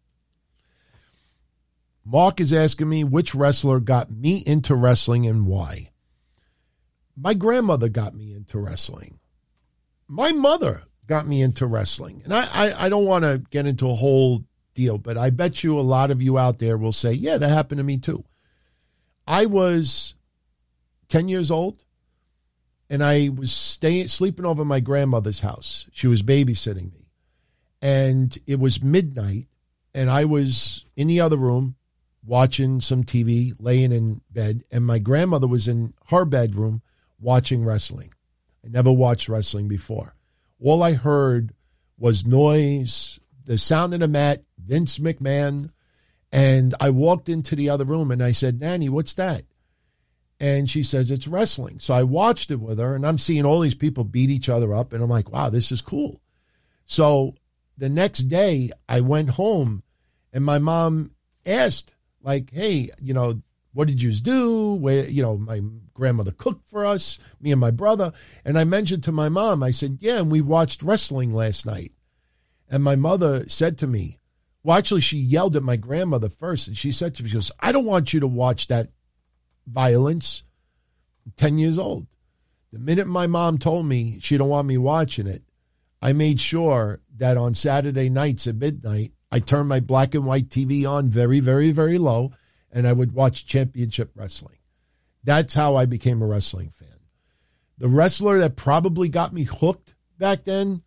Mark is asking me which wrestler got me into wrestling and why. My grandmother got me into wrestling. My mother got me into wrestling. And I don't want to get into a whole deal, but I bet you a lot of you out there will say, yeah, that happened to me too. I was 10 years old and I was sleeping over my grandmother's house. She was babysitting me. And it was midnight and I was in the other room watching some TV, laying in bed, and my grandmother was in her bedroom watching wrestling. I never watched wrestling before. All I heard was noise, the sound of the mat, Vince McMahon, and I walked into the other room and I said, Nanny, what's that? And she says, it's wrestling. So I watched it with her, and I'm seeing all these people beat each other up, and I'm like, wow, this is cool. So the next day, I went home, and my mom asked, like, hey, what did you do? Where, my grandmother cooked for us, me and my brother. And I mentioned to my mom, I said, yeah, and we watched wrestling last night. And my mother said to me, well, actually, she yelled at my grandmother first. And she said to me, she goes, I don't want you to watch that violence. I'm 10 years old. The minute my mom told me she don't want me watching it, I made sure that on Saturday nights at midnight, I turned my black and white TV on very, very, very low, and I would watch championship wrestling. That's how I became a wrestling fan. The wrestler that probably got me hooked back then,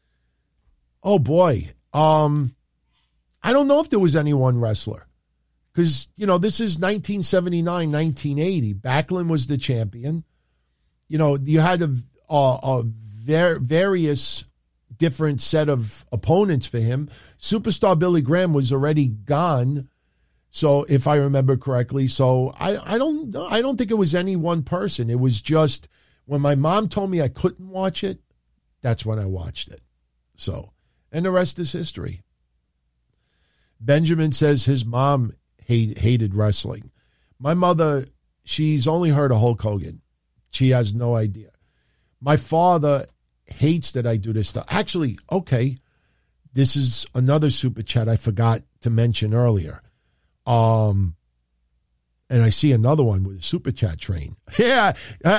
oh boy, I don't know if there was any one wrestler. Because, this is 1979, 1980. Backlund was the champion. You had a various different set of opponents for him. Superstar Billy Graham was already gone. So if I remember correctly, so I don't think it was any one person. It was just when my mom told me I couldn't watch it, that's when I watched it. So, and the rest is history. Benjamin says his mom hated wrestling. My mother, she's only heard of Hulk Hogan. She has no idea. My father hates that I do this stuff. Actually, okay, this is another super chat I forgot to mention earlier. And I see another one with a super chat train. Yeah,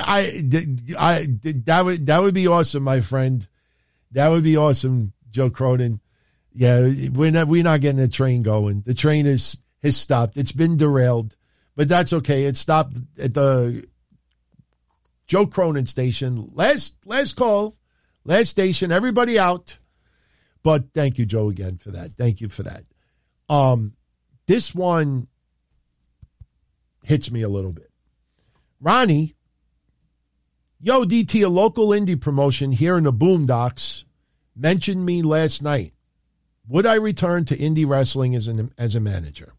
that would be awesome, my friend. That would be awesome, Joe Cronin. Yeah, we're not getting a train going. The train has stopped. It's been derailed, but that's okay. It stopped at the Joe Cronin station. Last call, last station. Everybody out. But thank you, Joe, again for that. Thank you for that. This one hits me a little bit. Ronnie, yo, DT, a local indie promotion here in the Boondocks, mentioned me last night. Would I return to indie wrestling as a manager?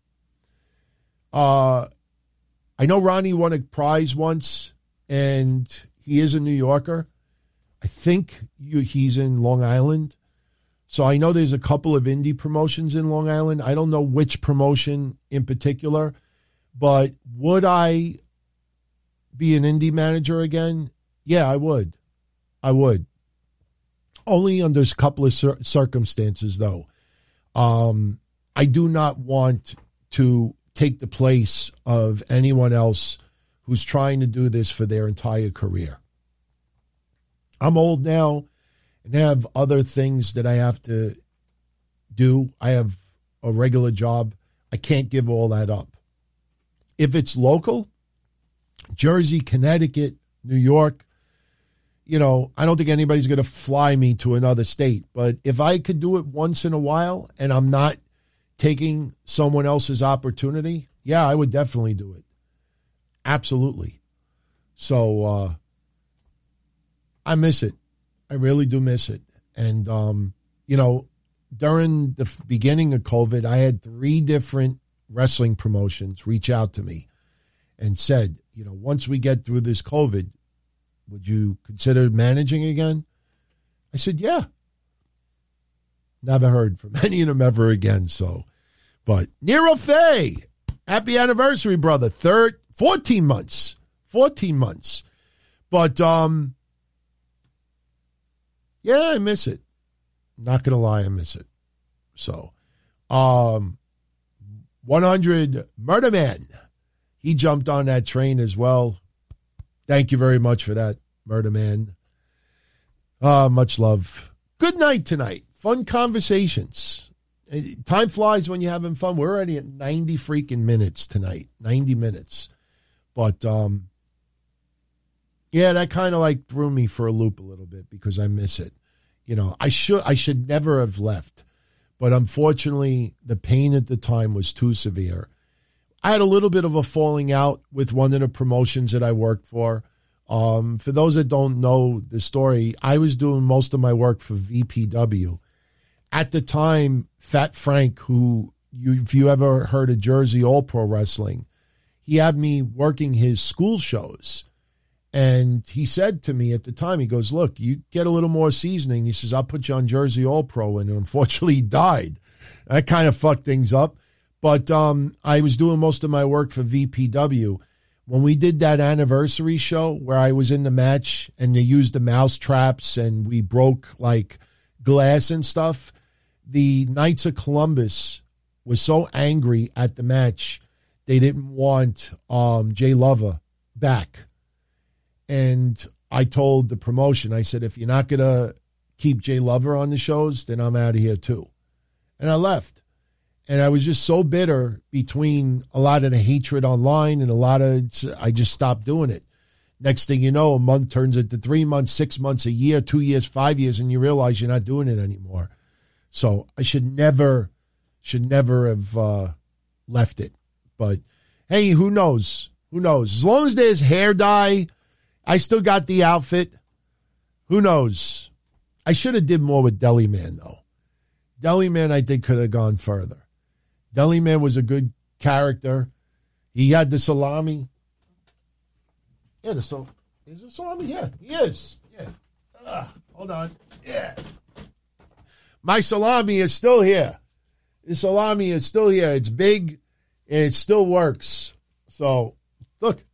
I know Ronnie won a prize once, and he is a New Yorker. I think he's in Long Island. So I know there's a couple of indie promotions in Long Island. I don't know which promotion in particular, but would I be an indie manager again? Yeah, I would. Only under a couple of circumstances, though. I do not want to take the place of anyone else who's trying to do this for their entire career. I'm old now and have other things that I have to do. I have a regular job. I can't give all that up. If it's local, Jersey, Connecticut, New York, I don't think anybody's going to fly me to another state. But if I could do it once in a while and I'm not taking someone else's opportunity, yeah, I would definitely do it. Absolutely. So I miss it. I really do miss it. And, during the beginning of COVID, I had 3 different wrestling promotions reach out to me and said, once we get through this COVID, would you consider managing again? I said, yeah. Never heard from any of them ever again. So, but Nero Faye, happy anniversary, brother. 14 months. 14 months. But, yeah, I miss it. Not going to lie, I miss it. So, 100 Murder Man. He jumped on that train as well. Thank you very much for that, Murder Man. Much love. Good night tonight. Fun conversations. Time flies when you're having fun. We're already at 90 freaking minutes tonight. 90 minutes. But, yeah, that kind of like threw me for a loop a little bit because I miss it. I should never have left. But unfortunately, the pain at the time was too severe. I had a little bit of a falling out with one of the promotions that I worked for. For those that don't know the story, I was doing most of my work for VPW. At the time, Fat Frank, if you ever heard of Jersey All Pro Wrestling, he had me working his school shows. And he said to me at the time, he goes, look, you get a little more seasoning. He says, I'll put you on Jersey All Pro. And unfortunately, he died. That kind of fucked things up. But I was doing most of my work for VPW. When we did that anniversary show where I was in the match and they used the mouse traps and we broke like glass and stuff, the Knights of Columbus was so angry at the match, they didn't want Jay Lover back. And I told the promotion, I said, if you're not going to keep Jay Lover on the shows, then I'm out of here too. And I left. And I was just so bitter between a lot of the hatred online and I just stopped doing it. Next thing you know, a month turns into 3 months, 6 months, a year, 2 years, 5 years, and you realize you're not doing it anymore. So I should never have left it. But hey, who knows? Who knows? As long as there's hair dye, I still got the outfit. Who knows? I should have did more with Deli Man, though. Deli Man, I think, could have gone further. Deli Man was a good character. He had the salami. Yeah, is the salami? Yeah, he is. Yeah. Hold on. Yeah. My salami is still here. The salami is still here. It's big, and it still works. So, look.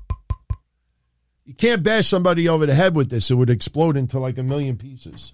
You can't bash somebody over the head with this. It would explode into like 1 million pieces.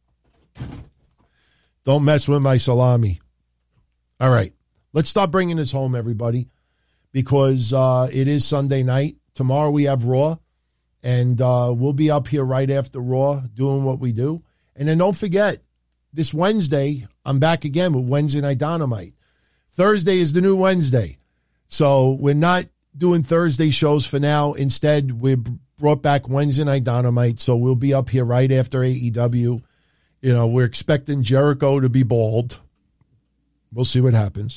Don't mess with my salami. All right. Let's start bringing this home, everybody, because it is Sunday night. Tomorrow we have Raw, and we'll be up here right after Raw doing what we do. And then don't forget, this Wednesday, I'm back again with Wednesday Night Dynamite. Thursday is the new Wednesday. So we're not doing Thursday shows for now. Instead, we brought back Wednesday Night Dynamite, so we'll be up here right after AEW. We're expecting Jericho to be bald. We'll see what happens.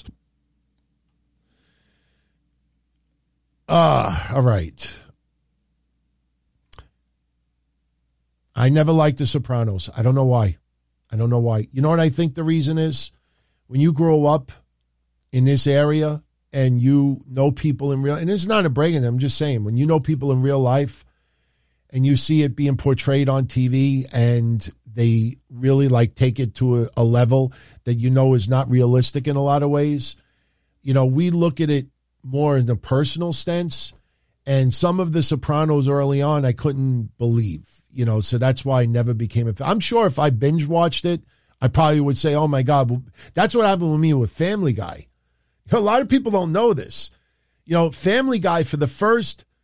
All right. I never liked The Sopranos. I don't know why. You know what I think the reason is? When you grow up in this area and you know people in real, and it's not a break, I'm just saying, when you know people in real life and you see it being portrayed on TV and they really take it to a level that is not realistic in a lot of ways, we look at it more in the personal sense. And some of The Sopranos early on, I couldn't believe, so that's why I never became a fan. I'm sure if I binge watched it, I probably would say, oh my God, well, that's what happened with me with Family Guy. A lot of people don't know this. Family Guy, for the first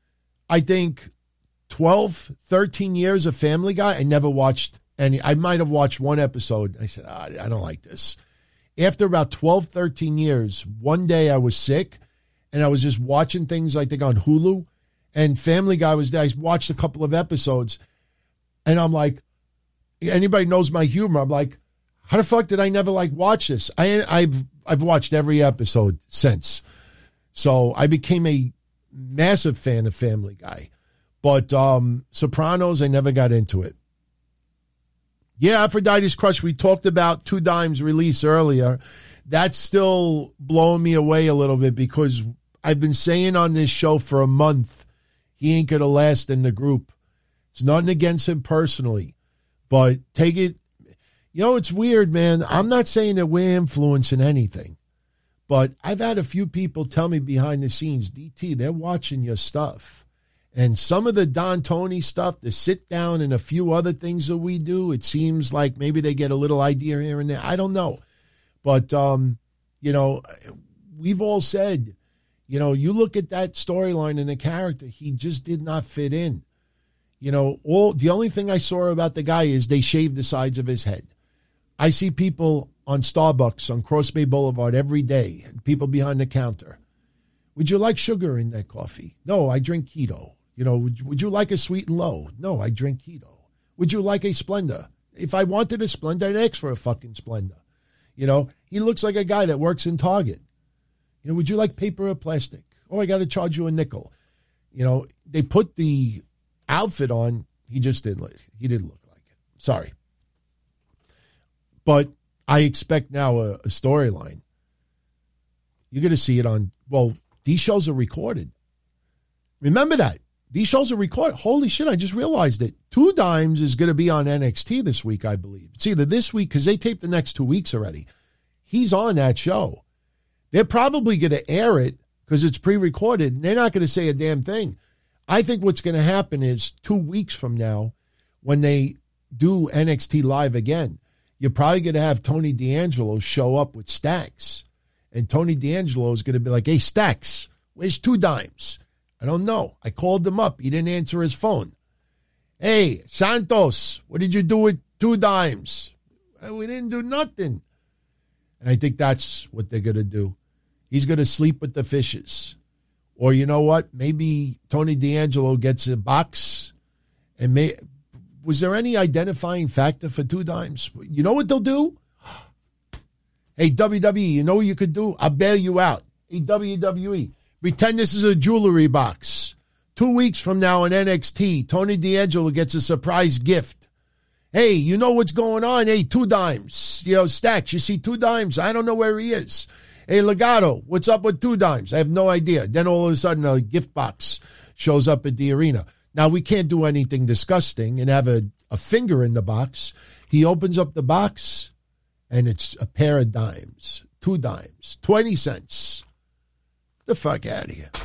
I think, 12, 13 years of Family Guy, I never watched any. I might have watched one episode. I said, I don't like this. After about 12, 13 years, one day I was sick, and I was just watching things, I think, on Hulu, and Family Guy was there. I watched a couple of episodes, and I'm like, anybody knows my humor, I'm like, how the fuck did I never, watch this? I've watched every episode since. So I became a massive fan of Family Guy. But Sopranos, I never got into it. Yeah, Aphrodite's Crush, we talked about Two Dimes release earlier. That's still blowing me away a little bit because I've been saying on this show for a month, he ain't going to last in the group. It's nothing against him personally, but take it. You know, it's weird, man. I'm not saying that we're influencing anything, but I've had a few people tell me behind the scenes, DT, they're watching your stuff. And some of the Don Tony stuff, the sit down and a few other things that we do, it seems like maybe they get a little idea here and there. I don't know. But, you know, we've all said, you know, you look at that storyline and the character, he just did not fit in. You know, the only thing I saw about the guy is they shaved the sides of his head. I see people on Starbucks on Cross Bay Boulevard every day, people behind the counter. Would you like sugar in that coffee? No, I drink keto. You know, would you like a sweet and low? No, I drink keto. Would you like a Splenda? If I wanted a Splenda, I'd ask for a fucking Splenda. You know, he looks like a guy that works in Target. You know, would you like paper or plastic? Oh, I got to charge you a nickel. You know, they put the outfit on. He just didn't look like it. Sorry. But I expect now a storyline. You're going to see it on, well, these shows are recorded. Remember that. These shows are recorded. Holy shit, I just realized it. Two Dimes is going to be on NXT this week, I believe. It's either this week, because they taped the next 2 weeks already. He's on that show. They're probably going to air it because it's pre-recorded, and they're not going to say a damn thing. I think what's going to happen is 2 weeks from now, when they do NXT Live again, you're probably going to have Tony D'Angelo show up with Stacks. And Tony D'Angelo is going to be like, hey, Stacks, where's Two Dimes? I don't know. I called him up. He didn't answer his phone. Hey, Santos, what did you do with Two Dimes? We didn't do nothing. And I think that's what they're going to do. He's going to sleep with the fishes. Or you know what? Maybe Tony D'Angelo gets a box. And was there any identifying factor for Two Dimes? You know what they'll do? Hey, WWE, you know what you could do? I'll bail you out. Hey, WWE, pretend this is a jewelry box. 2 weeks from now in NXT, Tony D'Angelo gets a surprise gift. Hey, you know what's going on? Hey, Two Dimes. You know, Stacks, you see Two Dimes? I don't know where he is. Hey, Legato, what's up with Two Dimes? I have no idea. Then all of a sudden a gift box shows up at the arena. Now, we can't do anything disgusting and have a finger in the box. He opens up the box, and it's a pair of dimes. 2 dimes. 20 cents. The fuck out of here.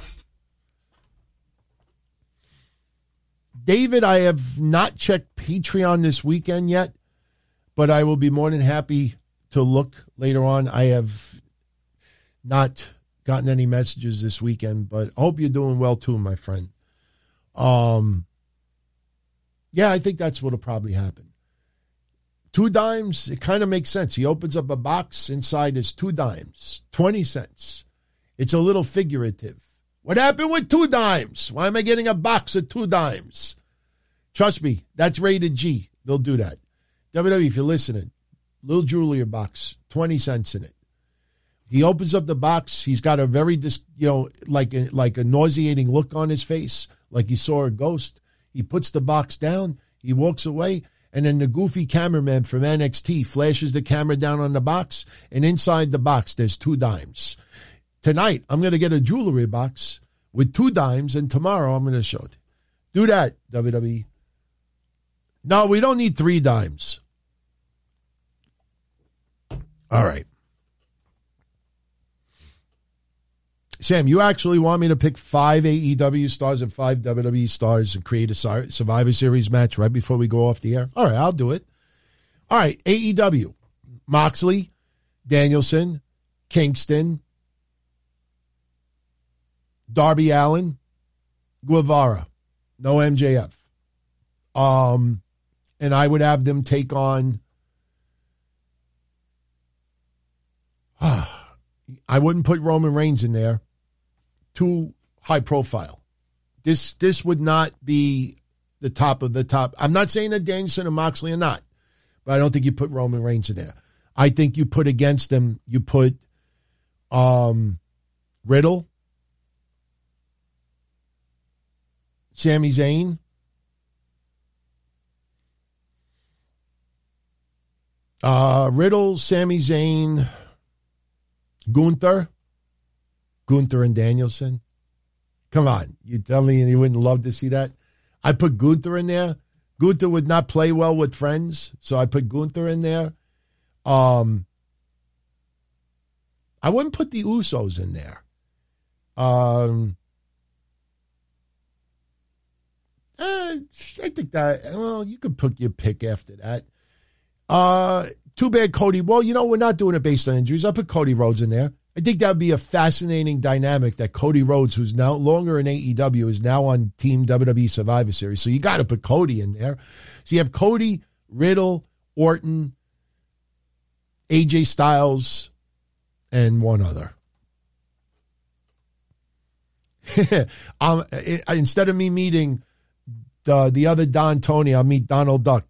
David, I have not checked Patreon this weekend yet, but I will be more than happy to look later on. I have not gotten any messages this weekend, but I hope you're doing well too, my friend. Yeah, I think that's what'll probably happen. 2 dimes, it kind of makes sense. He opens up a box, inside is 2 dimes, 20 cents. It's a little figurative. What happened with 2 dimes? Why am I getting a box of 2 dimes? Trust me, that's rated G. They'll do that. WWE, if you're listening, little jewelry box, 20 cents in it. He opens up the box. He's got a very, like a nauseating look on his face, like he saw a ghost. He puts the box down. He walks away. And then the goofy cameraman from NXT flashes the camera down on the box. And inside the box, there's 2 dimes. Tonight, I'm going to get a jewelry box with 2 dimes. And tomorrow, I'm going to show it. Do that, WWE. No, we don't need 3 dimes. All right. Sam, you actually want me to pick 5 AEW stars and 5 WWE stars and create a Survivor Series match right before we go off the air? All right, I'll do it. All right, AEW. Moxley, Danielson, Kingston, Darby Allin, Guevara. No MJF. And I would have them take on. I wouldn't put Roman Reigns in there. Too high profile. This would not be the top of the top. I'm not saying that Danielson and Moxley are not, but I don't think you put Roman Reigns in there. I think you put against them, you put Riddle, Sami Zayn, Riddle, Sami Zayn, Gunther and Danielson. Come on. You tell me you wouldn't love to see that? I put Gunther in there. Gunther would not play well with friends, so I put Gunther in there. I wouldn't put the Usos in there. I think that, well, you could put your pick after that. Too bad Cody. Well, we're not doing it based on injuries. I put Cody Rhodes in there. I think that would be a fascinating dynamic that Cody Rhodes, who's now longer in AEW, is now on Team WWE Survivor Series. So you got to put Cody in there. So you have Cody, Riddle, Orton, AJ Styles, and one other. Instead of me meeting the other Don Tony, I'll meet Donald Duck.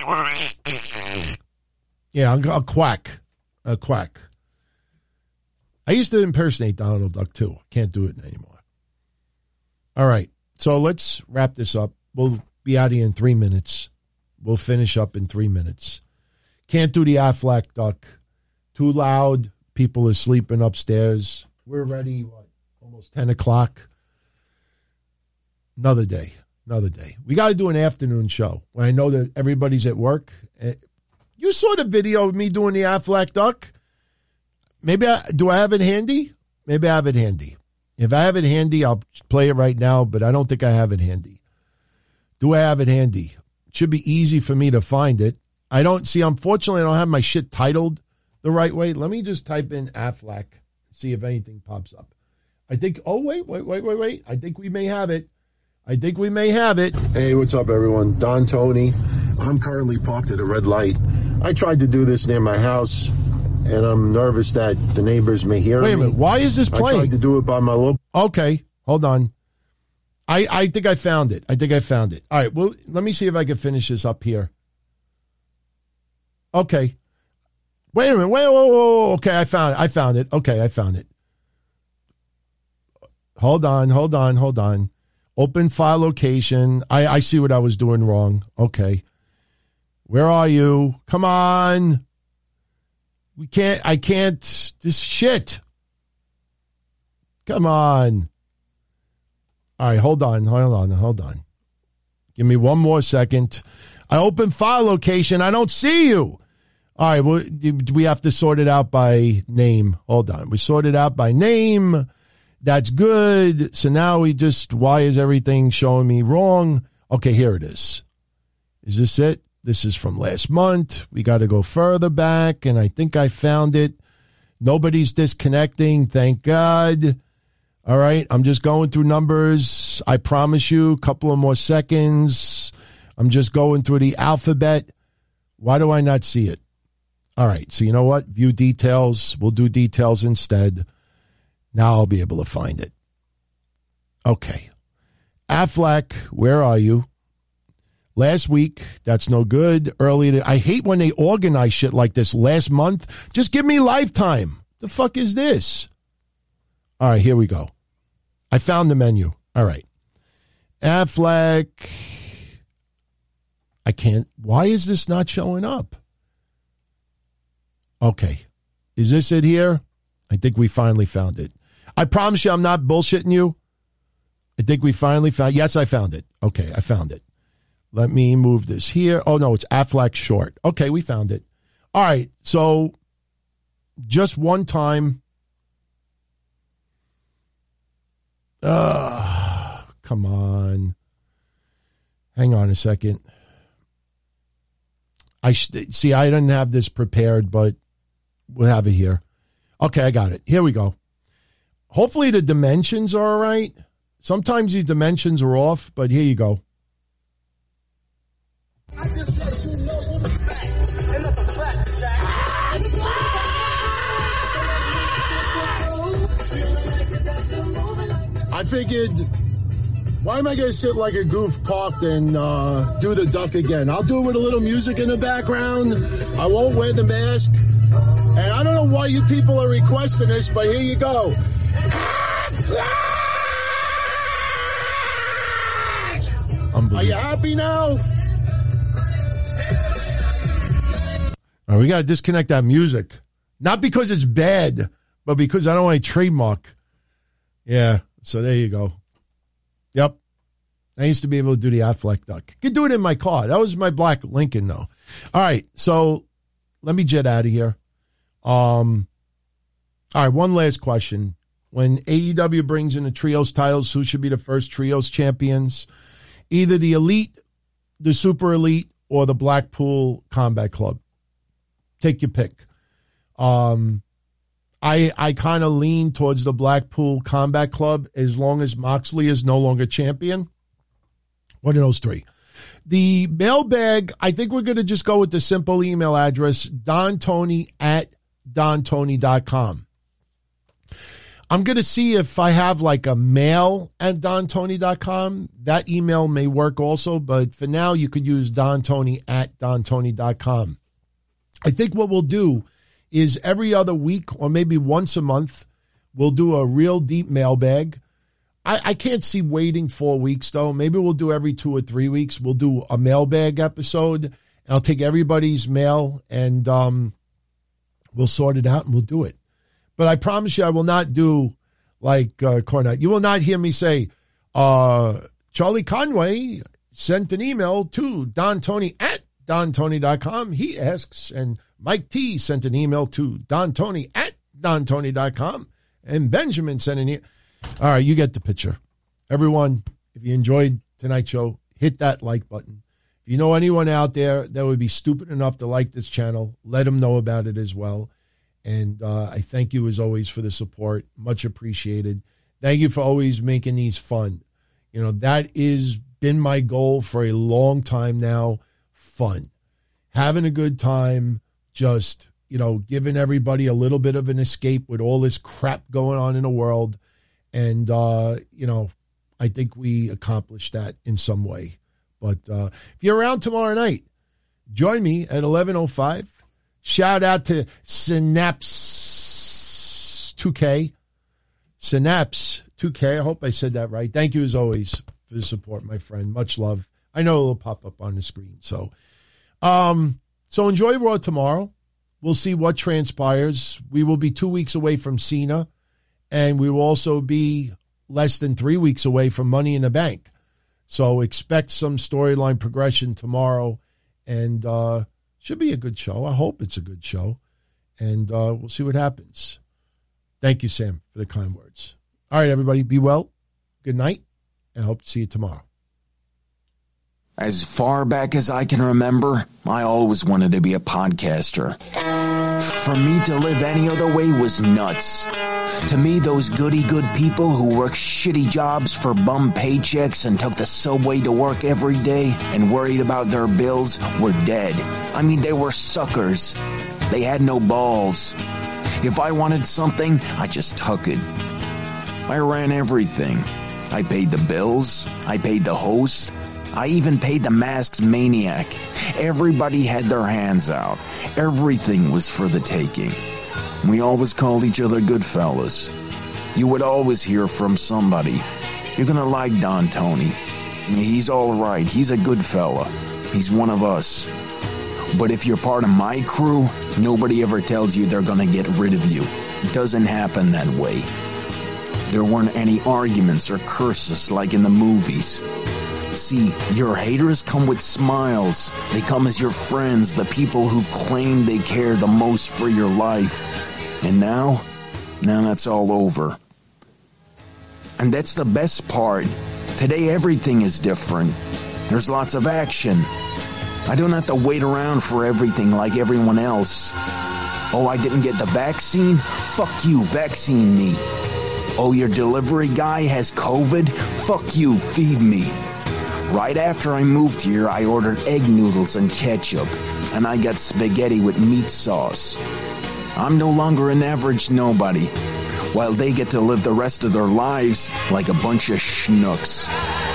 Yeah, a quack. I used to impersonate Donald Duck, too. Can't do it anymore. All right, so let's wrap this up. We'll be out of here in 3 minutes. We'll finish up in 3 minutes. Can't do the Aflac Duck. Too loud. People are sleeping upstairs. We're ready, almost 10 o'clock. Another day. We got to do an afternoon show when I know that everybody's at work. You saw the video of me doing the Aflac Duck. Do I have it handy? Maybe I have it handy. If I have it handy, I'll play it right now, but I don't think I have it handy. Do I have it handy? It should be easy for me to find it. Unfortunately, I don't have my shit titled the right way. Let me just type in Aflac, see if anything pops up. I think, wait. I think we may have it. Hey, what's up, everyone? Don Tony. I'm currently parked at a red light. I tried to do this near my house, and I'm nervous that the neighbors may hear me. Wait a minute. Why is this playing? I tried to do it by my local. Okay, hold on. I think I found it. All right, well, let me see if I can finish this up here. Okay. Wait a minute. Whoa. Okay, I found it. Okay, I found it. Hold on. Open file location. I see what I was doing wrong. Okay. Where are you? Come on. I can't. This shit. Come on. All right, hold on. Give me one more second. I open file location. I don't see you. All right, well, do we have to sort it out by name? Hold on. We sort it out by name. That's good. So now why is everything showing me wrong? Okay, here it is. Is this it? This is from last month. We got to go further back, and I think I found it. Nobody's disconnecting, thank God. All right, I'm just going through numbers. I promise you, a couple of more seconds. I'm just going through the alphabet. Why do I not see it? All right, so you know what? View details. We'll do details instead. Now I'll be able to find it. Okay. Aflac, where are you? Last week, that's no good. I hate when they organize shit like this. Last month, just give me Lifetime. The fuck is this? All right, here we go. I found the menu. All right. Aflac. I can't. Why is this not showing up? Okay. Is this it here? I think we finally found it. I promise you I'm not bullshitting you. I think we finally found. Yes, I found it. Okay, I found it. Let me move this here. Oh, no, it's Aflac Short. Okay, we found it. All right, so just one time. Come on. Hang on a second. I didn't have this prepared, but we'll have it here. Okay, I got it. Here we go. Hopefully the dimensions are all right. Sometimes these dimensions are off, but here you go. I just let you know who the back, and that's a fact, Jack. I figured, why am I going to sit like a goof parked and do the duck again? I'll do it with a little music in the background. I won't wear the mask. And I don't know why you people are requesting this, but here you go. Are you happy now? All right, we got to disconnect that music. Not because it's bad, but because I don't want to trademark. Yeah, so there you go. Yep. I used to be able to do the Affleck duck. Could do it in my car. That was my black Lincoln, though. All right, so let me jet out of here. All right, one last question. When AEW brings in the trios titles, who should be the first trios champions? Either the Elite, the Super Elite, or the Blackpool Combat Club. Take your pick. I kind of lean towards the Blackpool Combat Club as long as Moxley is no longer champion. One of those three. The mailbag, I think we're going to just go with the simple email address, dontony@dontony.com. I'm going to see if I have like a mail at dontony.com. That email may work also, but for now you could use dontony@dontony.com. I think what we'll do is every other week or maybe once a month, we'll do a real deep mailbag. I can't see waiting 4 weeks, though. Maybe we'll do every 2 or 3 weeks. We'll do a mailbag episode. And I'll take everybody's mail and we'll sort it out and we'll do it. But I promise you I will not do like Cornette. You will not hear me say, Charlie Conway sent an email to dontony@dontony.com. He asks, and Mike T sent an email to dontony@dontony.com. And Benjamin sent an email. All right, you get the picture. Everyone, if you enjoyed tonight's show, hit that like button. If you know anyone out there that would be stupid enough to like this channel, let them know about it as well. And I thank you, as always, for the support. Much appreciated. Thank you for always making these fun. You know, that has been my goal for a long time now. Fun. Having a good time. Just, you know, giving everybody a little bit of an escape with all this crap going on in the world. And, you know, I think we accomplished that in some way. But if you're around tomorrow night, join me at 11:05. Shout out to Synapse 2K. Synapse 2K. I hope I said that right. Thank you, as always, for the support, my friend. Much love. I know it'll pop up on the screen. So enjoy Raw tomorrow. We'll see what transpires. We will be 2 weeks away from Cena. And we will also be less than 3 weeks away from Money in the Bank. So expect some storyline progression tomorrow. And should be a good show. I hope it's a good show. And we'll see what happens. Thank you, Sam, for the kind words. All right, everybody, be well. Good night. And I hope to see you tomorrow. As far back as I can remember, I always wanted to be a podcaster. For me to live any other way was nuts. To me, those goody-good people who worked shitty jobs for bum paychecks and took the subway to work every day and worried about their bills were dead. I mean, they were suckers. They had no balls. If I wanted something, I just took it. I ran everything. I paid the bills. I paid the host. I even paid the masked maniac. Everybody had their hands out. Everything was for the taking. We always called each other good fellas. You would always hear from somebody, "You're gonna like Don Tony. He's all right. He's a good fella. He's one of us." But if you're part of my crew, nobody ever tells you they're gonna get rid of you. It doesn't happen that way. There weren't any arguments or curses like in the movies. See, your haters come with smiles. They come as your friends, the people who claim they care the most for your life. And now that's all over. And that's the best part. Today everything is different. There's lots of action. I don't have to wait around for everything like everyone else. Oh, I didn't get the vaccine? Fuck you, vaccine me. Oh, your delivery guy has COVID? Fuck you, feed me. Right after I moved here, I ordered egg noodles and ketchup, and I got spaghetti with meat sauce. I'm no longer an average nobody, while they get to live the rest of their lives like a bunch of schnooks.